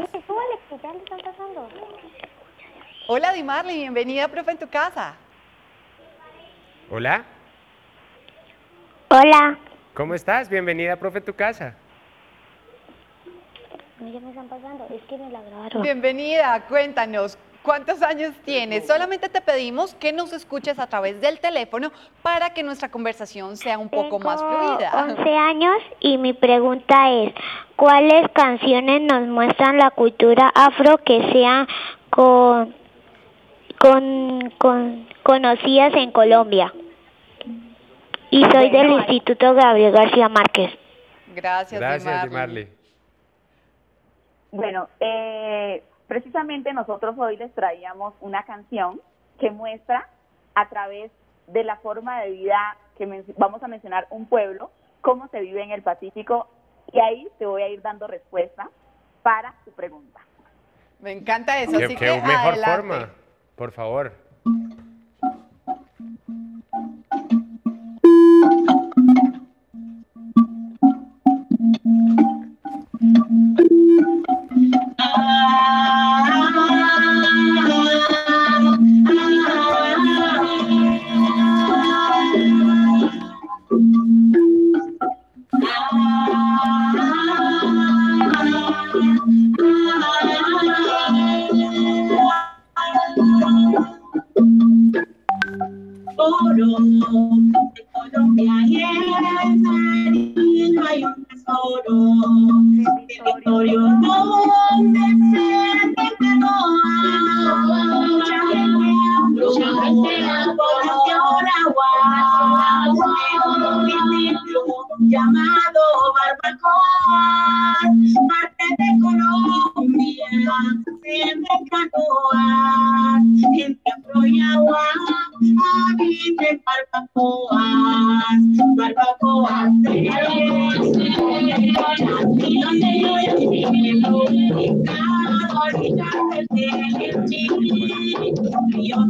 S2: Hola Dimarly, bienvenida, Profe en tu casa.
S3: Hola.
S15: Hola.
S3: ¿Cómo estás? Bienvenida, Profe en tu casa.
S15: No, ya me están pasando, es que me la grabaron.
S2: Bienvenida, cuéntanos. ¿Cuántos años tienes? Solamente te pedimos que nos escuches a través del teléfono para que nuestra conversación sea un poco más fluida.
S15: 11 años y mi pregunta es, ¿cuáles canciones nos muestran la cultura afro que sean conocidas en Colombia? Y soy del Instituto Gabriel García Márquez.
S2: Gracias,
S3: Dimarly.
S14: Bueno, precisamente nosotros hoy les traíamos una canción que muestra a través de la forma de vida que vamos a mencionar un pueblo, cómo se vive en el Pacífico, y ahí te voy a ir dando respuesta para tu pregunta.
S2: Me encanta eso, así que
S3: ¿Qué mejor
S2: adelante.
S3: forma? Por favor.
S18: De Colombia y el Nariño hay un tesoro, territorio donde se canoa, mucha gente población agua, un municipio llamado Barbacoa, parte de Colombia, siempre canoa, entre afro y agua, habiten barbacoas, barbacoas de y donde yo ahorita del río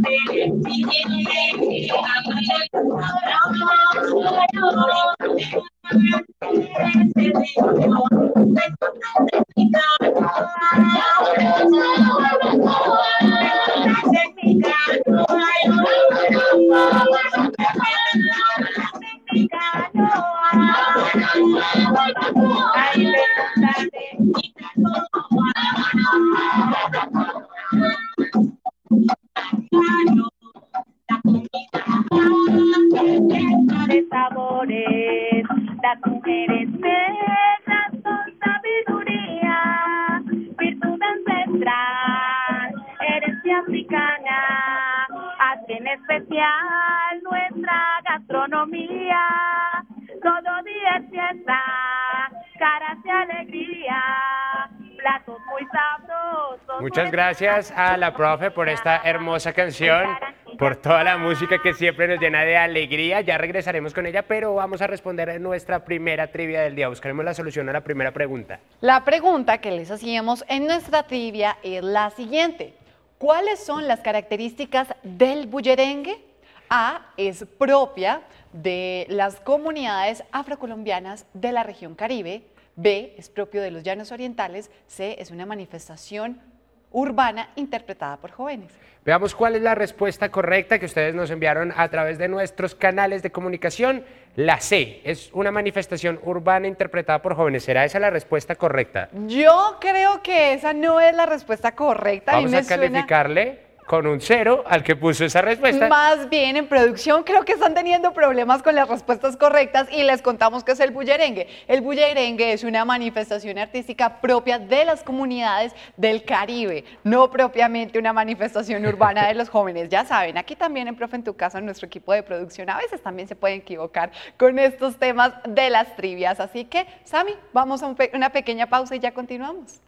S14: hacen especial nuestra gastronomía. Todo día es fiesta, caras de alegría, platos muy sabrosos.
S3: Muchas gracias a la profe por esta hermosa canción, por toda la música que siempre nos llena de alegría. Ya regresaremos con ella, pero vamos a responder en nuestra primera trivia del día. Buscaremos la solución a la primera pregunta.
S2: La pregunta que les hacíamos en nuestra trivia es la siguiente. ¿Cuáles son las características del bullerengue? A, es propia de las comunidades afrocolombianas de la región Caribe. B, es propio de los llanos orientales. C, es una manifestación urbana interpretada por jóvenes.
S3: Veamos cuál es la respuesta correcta que ustedes nos enviaron a través de nuestros canales de comunicación. La C, es una manifestación urbana interpretada por jóvenes. ¿Será esa la respuesta correcta?
S2: Yo creo que esa no es la respuesta correcta.
S3: Vamos a calificarle con un 0 al que puso esa respuesta.
S2: Más bien, en producción creo que están teniendo problemas con las respuestas correctas y les contamos qué es el bullerengue. El bullerengue es una manifestación artística propia de las comunidades del Caribe, no propiamente una manifestación urbana de los jóvenes. Ya saben, aquí también en Profe en tu Casa, nuestro equipo de producción a veces también se pueden equivocar con estos temas de las trivias. Así que, Sami, vamos a una pequeña pausa y ya continuamos.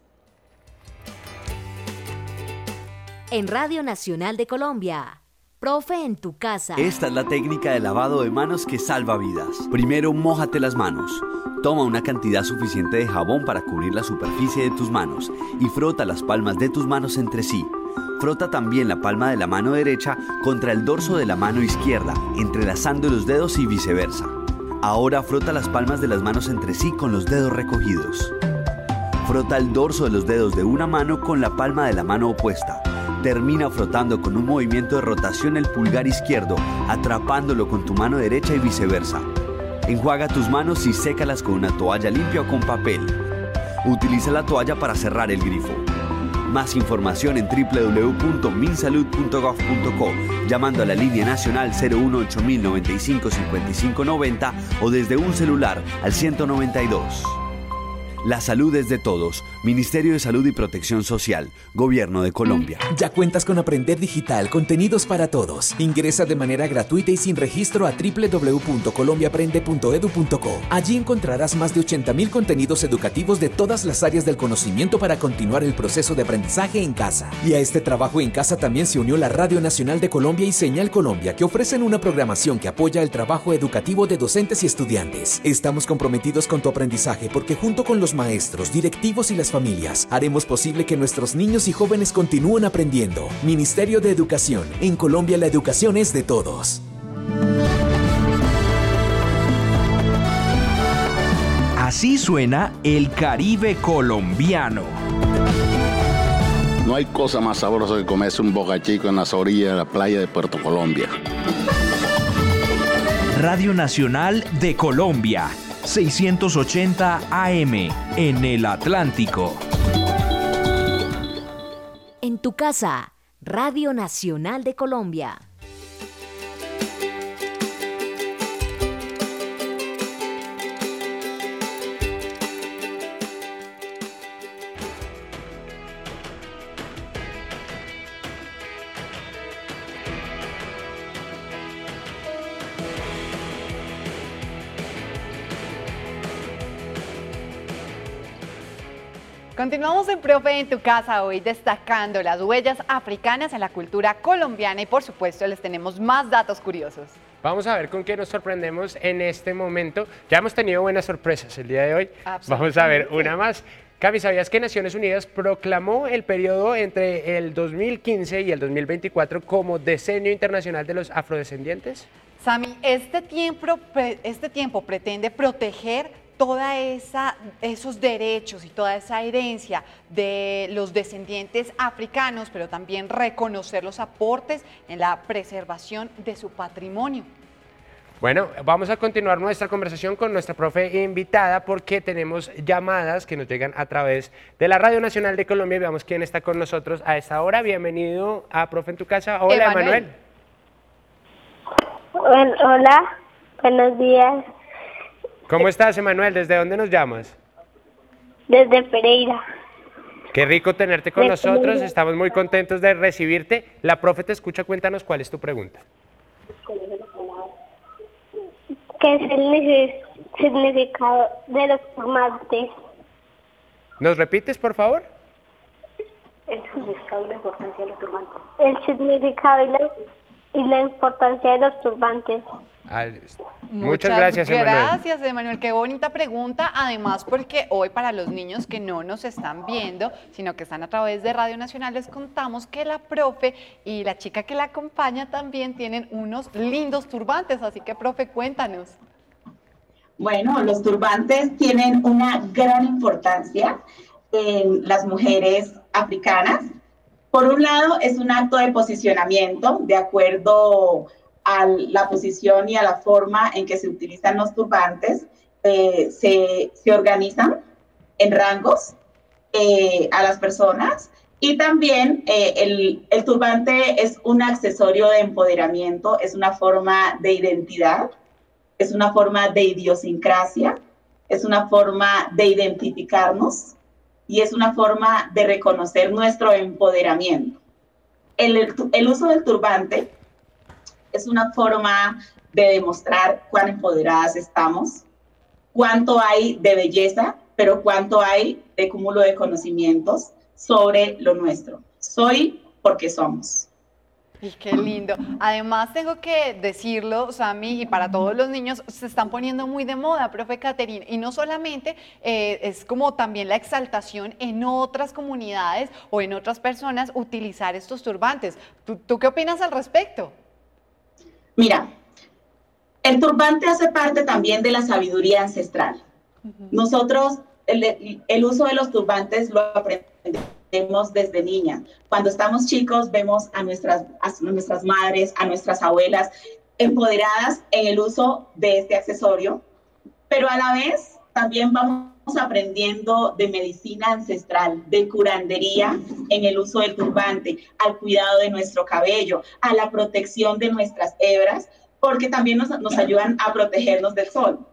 S1: En Radio Nacional de Colombia, Profe en tu Casa.
S20: Esta es la técnica de lavado de manos que salva vidas. Primero, mójate las manos. Toma una cantidad suficiente de jabón para cubrir la superficie de tus manos y frota las palmas de tus manos entre sí. Frota también la palma de la mano derecha contra el dorso de la mano izquierda, entrelazando los dedos y viceversa. Ahora frota las palmas de las manos entre sí con los dedos recogidos. Frota el dorso de los dedos de una mano con la palma de la mano opuesta. Termina frotando con un movimiento de rotación el pulgar izquierdo, atrapándolo con tu mano derecha y viceversa. Enjuaga tus manos y sécalas con una toalla limpia o con papel. Utiliza la toalla para cerrar el grifo. Más información en www.minsalud.gov.co, llamando a la línea nacional 018 095 5590 o desde un celular al 192. La salud es de todos. Ministerio de Salud y Protección Social. Gobierno de Colombia.
S21: Ya cuentas con Aprender Digital, contenidos para todos. Ingresa de manera gratuita y sin registro a www.colombiaaprende.edu.co. Allí encontrarás más de 80.000 contenidos educativos de todas las áreas del conocimiento para continuar el proceso de aprendizaje en casa. Y a este trabajo en casa también se unió la Radio Nacional de Colombia y Señal Colombia, que ofrecen una programación que apoya el trabajo educativo de docentes y estudiantes. Estamos comprometidos con tu aprendizaje porque junto con los maestros, directivos y las familias haremos posible que nuestros niños y jóvenes continúen aprendiendo. Ministerio de Educación. En Colombia la educación es de todos.
S22: Así suena el Caribe colombiano.
S23: No hay cosa más sabrosa que comerse un bocachico en las orillas de la playa de Puerto Colombia.
S22: Radio Nacional de Colombia. 680 AM en el Atlántico.
S1: En tu casa, Radio Nacional de Colombia.
S2: Continuamos en Profe en tu Casa, hoy destacando las huellas africanas en la cultura colombiana y por supuesto les tenemos más datos curiosos.
S3: Vamos a ver con qué nos sorprendemos en este momento. Ya hemos tenido buenas sorpresas el día de hoy. Vamos a ver una más. Cami, ¿sabías que Naciones Unidas proclamó el periodo entre el 2015 y el 2024 como Decenio Internacional de los Afrodescendientes?
S2: Sami, este tiempo pretende proteger toda esos derechos y toda esa herencia de los descendientes africanos, pero también reconocer los aportes en la preservación de su patrimonio.
S3: Bueno, vamos a continuar nuestra conversación con nuestra profe invitada porque tenemos llamadas que nos llegan a través de la Radio Nacional de Colombia y veamos quién está con nosotros a esta hora. Bienvenido a Profe en tu Casa. Hola, Emanuel.
S7: Hola, buenos días.
S3: ¿Cómo estás, Emanuel? ¿Desde dónde nos llamas?
S7: Desde Pereira.
S3: Qué rico tenerte con nosotros, estamos muy contentos de recibirte. La profe te escucha, cuéntanos cuál es tu pregunta.
S15: ¿Qué es el significado de los turbantes?
S3: ¿Nos repites, por favor?
S15: El significado y la importancia de los turbantes. El significado y la importancia de los turbantes.
S3: Muchas gracias, Emanuel.
S2: Gracias, Emanuel. Qué bonita pregunta. Además, porque hoy para los niños que no nos están viendo, sino que están a través de Radio Nacional, les contamos que la profe y la chica que la acompaña también tienen unos lindos turbantes. Así que, profe, cuéntanos.
S4: Bueno, los turbantes tienen una gran importancia en las mujeres africanas. Por un lado, es un acto de posicionamiento de acuerdo a la posición y a la forma en que se utilizan los turbantes. Se organizan en rangos a las personas, y también el turbante es un accesorio de empoderamiento, es una forma de identidad, es una forma de idiosincrasia, es una forma de identificarnos y es una forma de reconocer nuestro empoderamiento. El uso del turbante es una forma de demostrar cuán empoderadas estamos, cuánto hay de belleza, pero cuánto hay de cúmulo de conocimientos sobre lo nuestro. Soy porque somos.
S2: Y qué lindo. Además, tengo que decirlo, Sammy, y para todos los niños, se están poniendo muy de moda, profe Caterina. Y no solamente es como también la exaltación en otras comunidades o en otras personas utilizar estos turbantes. ¿Tú qué opinas al respecto?
S4: Mira, el turbante hace parte también de la sabiduría ancestral. Nosotros, el uso de los turbantes lo aprendemos desde niñas. Cuando estamos chicos, vemos a nuestras madres, a nuestras abuelas empoderadas en el uso de este accesorio, pero a la vez también vamos aprendiendo de medicina ancestral, de curandería en el uso del turbante, al cuidado de nuestro cabello, a la protección de nuestras hebras, porque también nos ayudan a protegernos del sol.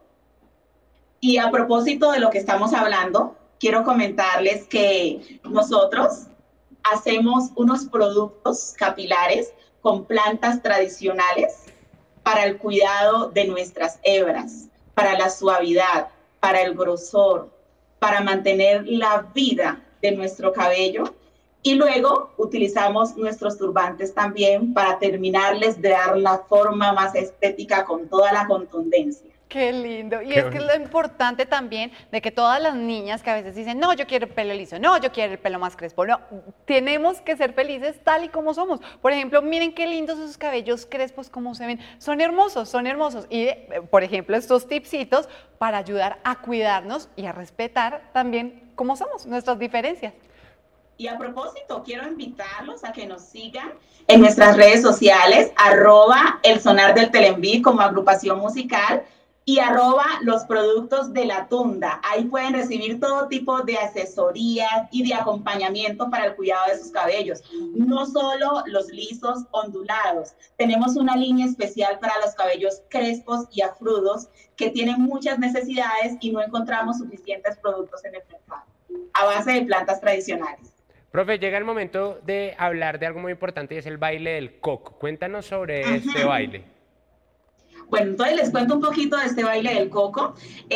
S4: Y a propósito de lo que estamos hablando, quiero comentarles que nosotros hacemos unos productos capilares con plantas tradicionales para el cuidado de nuestras hebras, para la suavidad, para el grosor, para mantener la vida de nuestro cabello. Y luego utilizamos nuestros turbantes también para terminarles de dar la forma más estética con toda la contundencia.
S2: Qué lindo. Y es que es lo importante también de que todas las niñas que a veces dicen, no, yo quiero el pelo liso, no, yo quiero el pelo más crespo, no, tenemos que ser felices tal y como somos. Por ejemplo, miren qué lindos esos cabellos crespos, como se ven, son hermosos, son hermosos. Y, por ejemplo, estos tipsitos para ayudar a cuidarnos y a respetar también cómo somos, nuestras diferencias.
S4: Y a propósito, quiero invitarlos a que nos sigan en nuestras redes sociales, @elSonarDelTelenví como agrupación musical, y @los productos de la Tunda. Ahí pueden recibir todo tipo de asesorías y de acompañamiento para el cuidado de sus cabellos. No solo los lisos, ondulados. Tenemos una línea especial para los cabellos crespos y afrudos que tienen muchas necesidades y no encontramos suficientes productos en el mercado a base de plantas tradicionales.
S3: Profe, llega el momento de hablar de algo muy importante y es el baile del coco. Cuéntanos sobre este baile.
S4: Bueno, entonces les cuento un poquito de este baile del coco.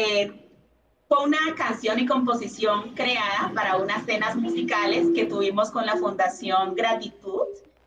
S4: Fue una canción y composición creada para unas cenas musicales que tuvimos con la Fundación Gratitud.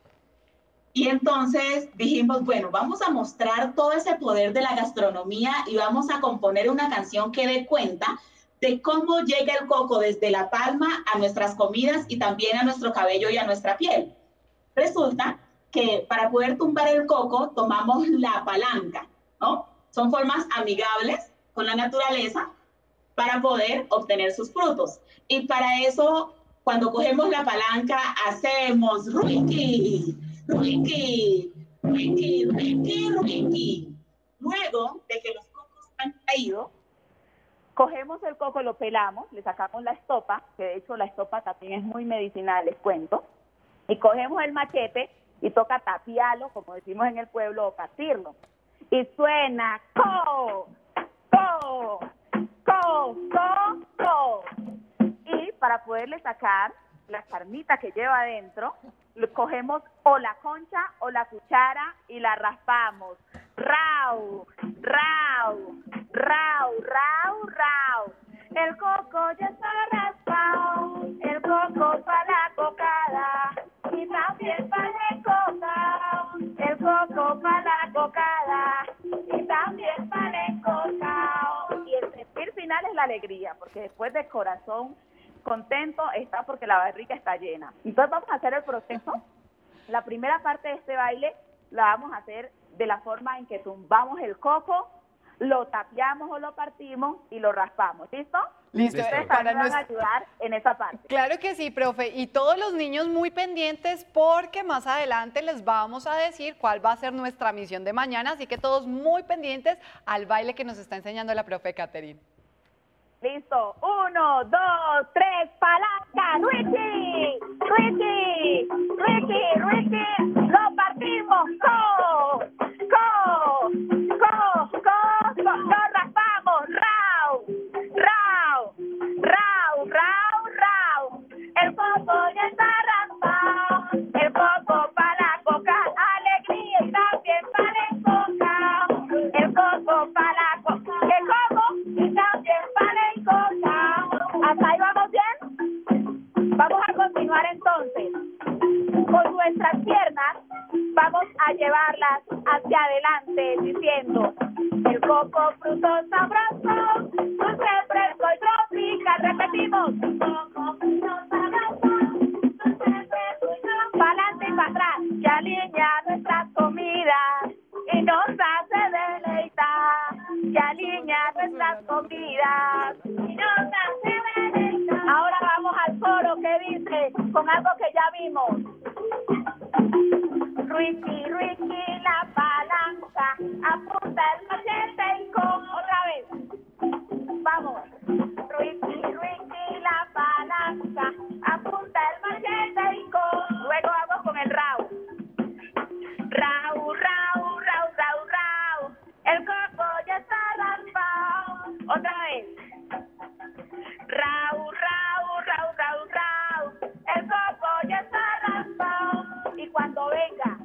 S4: Y entonces dijimos, bueno, vamos a mostrar todo ese poder de la gastronomía y vamos a componer una canción que dé cuenta de cómo llega el coco desde la palma a nuestras comidas y también a nuestro cabello y a nuestra piel. Resulta que para poder tumbar el coco tomamos la palanca, ¿no? Son formas amigables con la naturaleza para poder obtener sus frutos. Y para eso, cuando cogemos la palanca, hacemos ruiqui, ruiqui, ruiqui, ruiqui, ruiqui. Luego de que los cocos han caído, cogemos el coco, lo pelamos, le sacamos la estopa, que de hecho la estopa también es muy medicinal, les cuento, y cogemos el machete y toca tapiarlo, como decimos en el pueblo, o partirlo. Y suena co, co, co, co, co. Y para poderle sacar
S14: la carnita que lleva adentro, cogemos o la concha o la cuchara y la raspamos. Rau, rau, rau, rau, rau. El coco ya está raspado, el coco para la cocada y también para el cocao. El coco para la cocada y también para el cocao. Y el sentir final es la alegría, porque después del corazón contento está porque la barriga está llena. Entonces vamos a hacer el proceso. La primera parte de este baile la vamos a hacer de la forma en que tumbamos el coco, lo tapiamos o lo partimos y lo raspamos. ¿Listo?
S2: Listo.
S14: Ustedes también van a ayudar en esa parte.
S2: Claro que sí, profe. Y todos los niños muy pendientes porque más adelante les vamos a decir cuál va a ser nuestra misión de mañana. Así que todos muy pendientes al baile que nos está enseñando la profe Katherine.
S14: Listo. 1, 2, 3, palanca. Ricky, Ricky, Ricky, Ricky. Lo partimos. Lo raspamos. Rau, rau, rau, rau, rau. El coco ya está raspado. El coco para la coca, alegría y también para el coca. El coco para la coca, el coco y también para el coca. ¿Hasta ahí vamos bien? Vamos a continuar entonces. Con nuestras piernas vamos a llevarlas hacia adelante diciendo: el coco fruto sabroso, dulce, fresco y tropical. Repetimos: coco fruto sabroso, dulce, fresco y tropical. Para adelante y para atrás, que alinea nuestras comidas y nos hace deleitar. Que alinea nuestras comidas y nos hace deleitar. Ahora vamos al coro que dice, con algo que ya vimos: Ricky, Ricky, la palanca, apunta el machete y con otra vez. Vamos. Ricky, Ricky, la palanca, apunta el machete y con. Luego vamos con el rau. Rau, rau, rau, rau, rau. El coco ya está raspado. Otra vez. Rau, rau, rau, rau, rau. El coco ya está raspado. Y cuando venga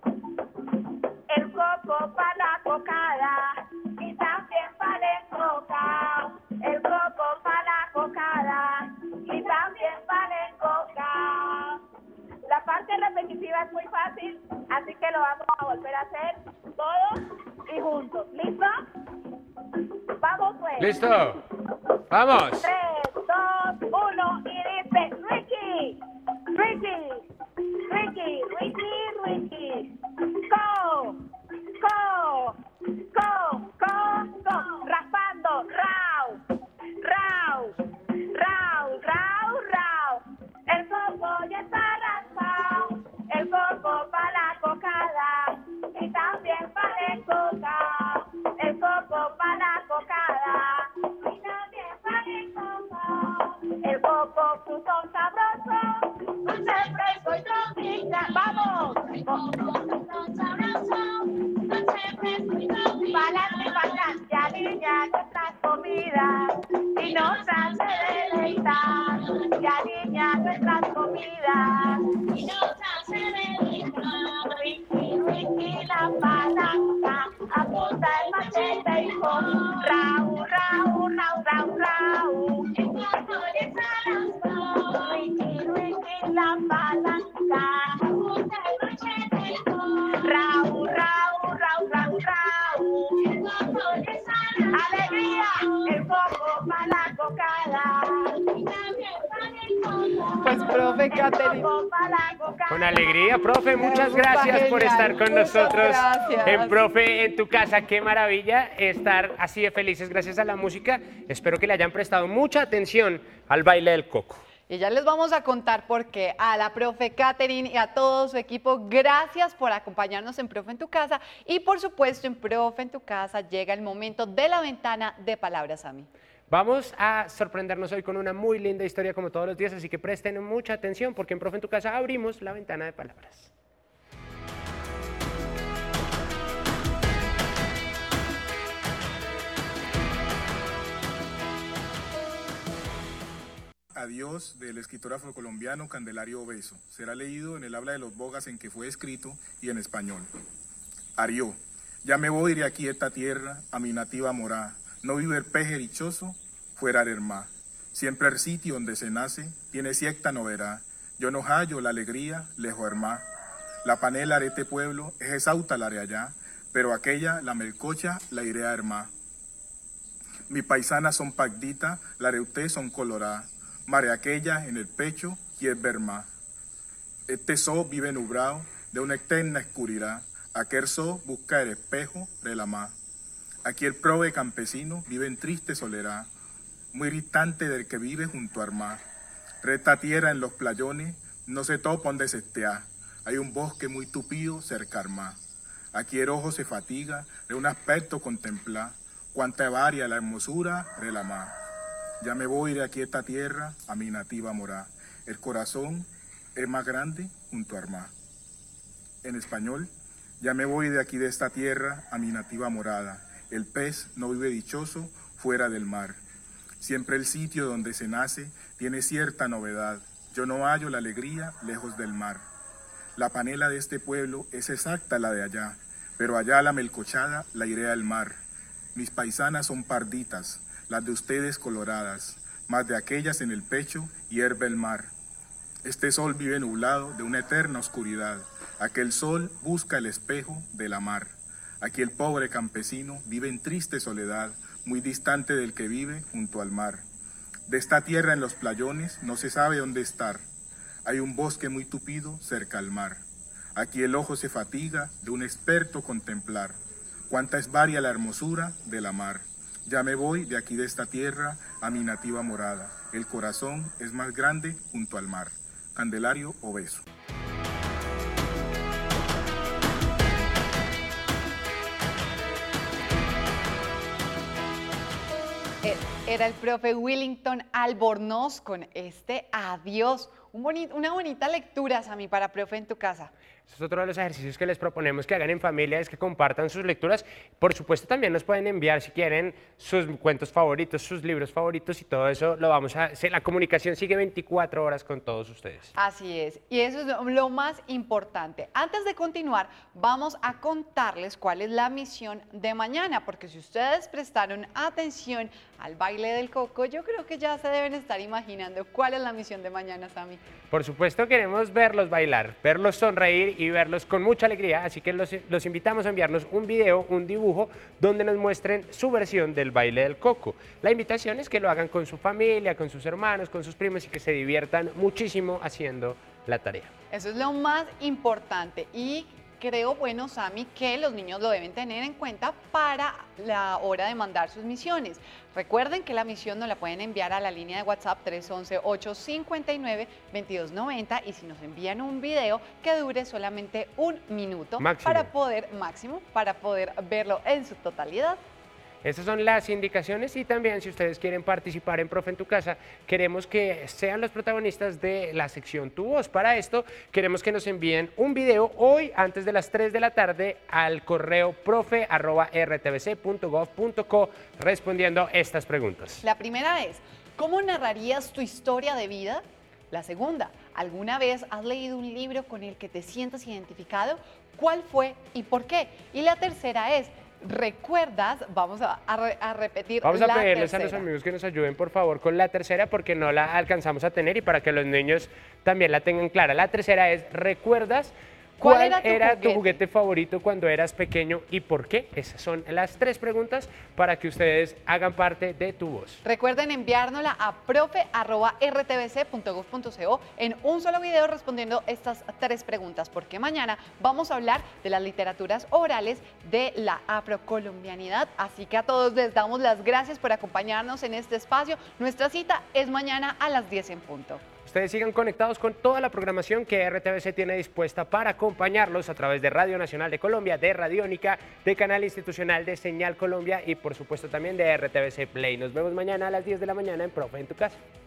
S14: el coco para la cocada y también para el cocao. El coco para la cocada y también para el cocao. La parte repetitiva es muy fácil, así que lo vamos a volver a hacer todos y juntos. ¿Listo? Vamos pues.
S3: ¿Listo? ¡Vamos!
S14: 3, 2, 1 y dice: Ricky, Ricky, Ricky, Ricky, Ricky. Go, go, go, go, go. Raspando. Rau, rau, rau, rau, rau. El coco ya está raspado. El coco para la cocada y también para el cocao. El coco para la cocada y también para el cocao. El coco fruto sabroso, dulce, fresco y tropical. ¡Vamos! Fruto sabroso, dulce, fresco y tropical. Pa'lante, pa'lante, que alinea nuestras comidas y nos hace deleitar. Que alinea nuestras comidas y nos hace deleitar. Ricky, Ricky, la palanca, apunta el machete y con. Rau, rau, rau, rau, rau. El coco ya está raspado. Ricky, Ricky, la palanca, apunta el machete y con. Rau, rau, rau, rau, rau. El coco ya está raspado. Alegría, el coco para la cocada y también para el cocao.
S2: Pues, profe Katherine.
S3: Con alegría, profe, muchas gracias por estar con nosotros en Profe en tu Casa. Qué maravilla estar así de felices gracias a la música. Espero que le hayan prestado mucha atención al baile del coco.
S2: Y ya les vamos a contar por qué. A la profe Katherine y a todo su equipo, gracias por acompañarnos en Profe en tu Casa. Y por supuesto, en Profe en tu Casa llega el momento de la ventana de palabras, Sami.
S3: Vamos a sorprendernos hoy con una muy linda historia como todos los días, así que presten mucha atención porque en Profe en tu Casa abrimos la ventana de palabras.
S6: A Adiós del escritor afrocolombiano Candelario Obeso. Será leído en el habla de los bogas en que fue escrito y en español. Arió. Ya me voy de aquí esta tierra a mi nativa morada. No vive el peje dichoso, fuera hermá. Siempre el sitio donde se nace tiene cierta novedad. Yo no hallo la alegría, lejos hermá. La panela de este pueblo es exauta la de allá, pero aquella, la melcocha, la iré a hermá. Mi paisanas son pagditas, la de usted son coloradas. Mare aquella en el pecho quiere ver más. Este sol vive nublado de una eterna oscuridad. Aquel sol busca el espejo de la mar. Aquí el prove campesino vive en triste soledad, muy distante del que vive junto al mar. Recta tierra en los playones, no se topa donde se estea. Hay un bosque muy tupido cerca al mar. Aquí el ojo se fatiga de un aspecto contemplar, cuánta varia la hermosura de la mar. Ya me voy de aquí esta tierra a mi nativa morada. El corazón es más grande junto al mar. En español, ya me voy de aquí de esta tierra a mi nativa morada. El pez no vive dichoso fuera del mar. Siempre el sitio donde se nace tiene cierta novedad. Yo no hallo la alegría lejos del mar. La panela de este pueblo es exacta la de allá, pero allá la melcochada la iré al mar. Mis paisanas son parditas, las de ustedes coloradas, más de aquellas en el pecho hierve el mar. Este sol vive nublado de una eterna oscuridad. Aquel sol busca el espejo de la mar. Aquí el pobre campesino vive en triste soledad, muy distante del que vive junto al mar. De esta tierra en los playones no se sabe dónde estar. Hay un bosque muy tupido cerca al mar. Aquí el ojo se fatiga de un experto contemplar. Cuánta es varia la hermosura de la mar. Ya me voy de aquí de esta tierra a mi nativa morada. El corazón es más grande junto al mar. Candelario Obeso.
S2: Era el profe Willington Albornoz con este Adiós. Una bonita lectura, Sammy, para profe en tu casa.
S3: Este es otro de los ejercicios que les proponemos que hagan en familia, es que compartan sus lecturas. Por supuesto, también nos pueden enviar, si quieren, sus cuentos favoritos, sus libros favoritos y todo eso lo vamos a hacer. La comunicación sigue 24 horas con todos ustedes.
S2: Así es, y eso es lo más importante. Antes de continuar, vamos a contarles cuál es la misión de mañana, porque si ustedes prestaron atención al baile del coco, yo creo que ya se deben estar imaginando cuál es la misión de mañana, Sammy.
S3: Por supuesto, queremos verlos bailar, verlos sonreír y verlos con mucha alegría, así que los invitamos a enviarnos un video, un dibujo, donde nos muestren su versión del baile del coco. La invitación es que lo hagan con su familia, con sus hermanos, con sus primos y que se diviertan muchísimo haciendo la tarea.
S2: Eso es lo más importante y creo, bueno, Sammy, que los niños lo deben tener en cuenta para la hora de mandar sus misiones. Recuerden que la misión nos la pueden enviar a la línea de WhatsApp 311-859-2290 y si nos envían un video que dure solamente 1 minuto para poder verlo en su totalidad.
S3: Estas son las indicaciones y también si ustedes quieren participar en Profe en tu Casa, queremos que sean los protagonistas de la sección Tu Voz. Para esto queremos que nos envíen un video hoy antes de las 3 de la tarde al correo profe@rtvc.gov.co respondiendo estas preguntas.
S2: La primera es, ¿cómo narrarías tu historia de vida? La segunda, ¿alguna vez has leído un libro con el que te sientas identificado? ¿Cuál fue y por qué? Y la tercera es, ¿recuerdas? Vamos a repetir.
S3: Vamos a pedirles
S2: tercera
S3: a los amigos que nos ayuden por favor con la tercera porque no la alcanzamos a tener y para que los niños también la tengan clara. La tercera es, ¿recuerdas cuál era tu juguete favorito cuando eras pequeño y por qué? Esas son las 3 preguntas para que ustedes hagan parte de Tu Voz.
S2: Recuerden enviárnosla a profe@rtvc.gov.co en un solo video respondiendo estas 3 preguntas, porque mañana vamos a hablar de las literaturas orales de la afrocolombianidad. Así que a todos les damos las gracias por acompañarnos en este espacio. Nuestra cita es mañana a las 10 en punto.
S3: Ustedes sigan conectados con toda la programación que RTVC tiene dispuesta para acompañarlos a través de Radio Nacional de Colombia, de Radiónica, de Canal Institucional de Señal Colombia y por supuesto también de RTVC Play. Nos vemos mañana a las 10 de la mañana en Profe en tu Casa.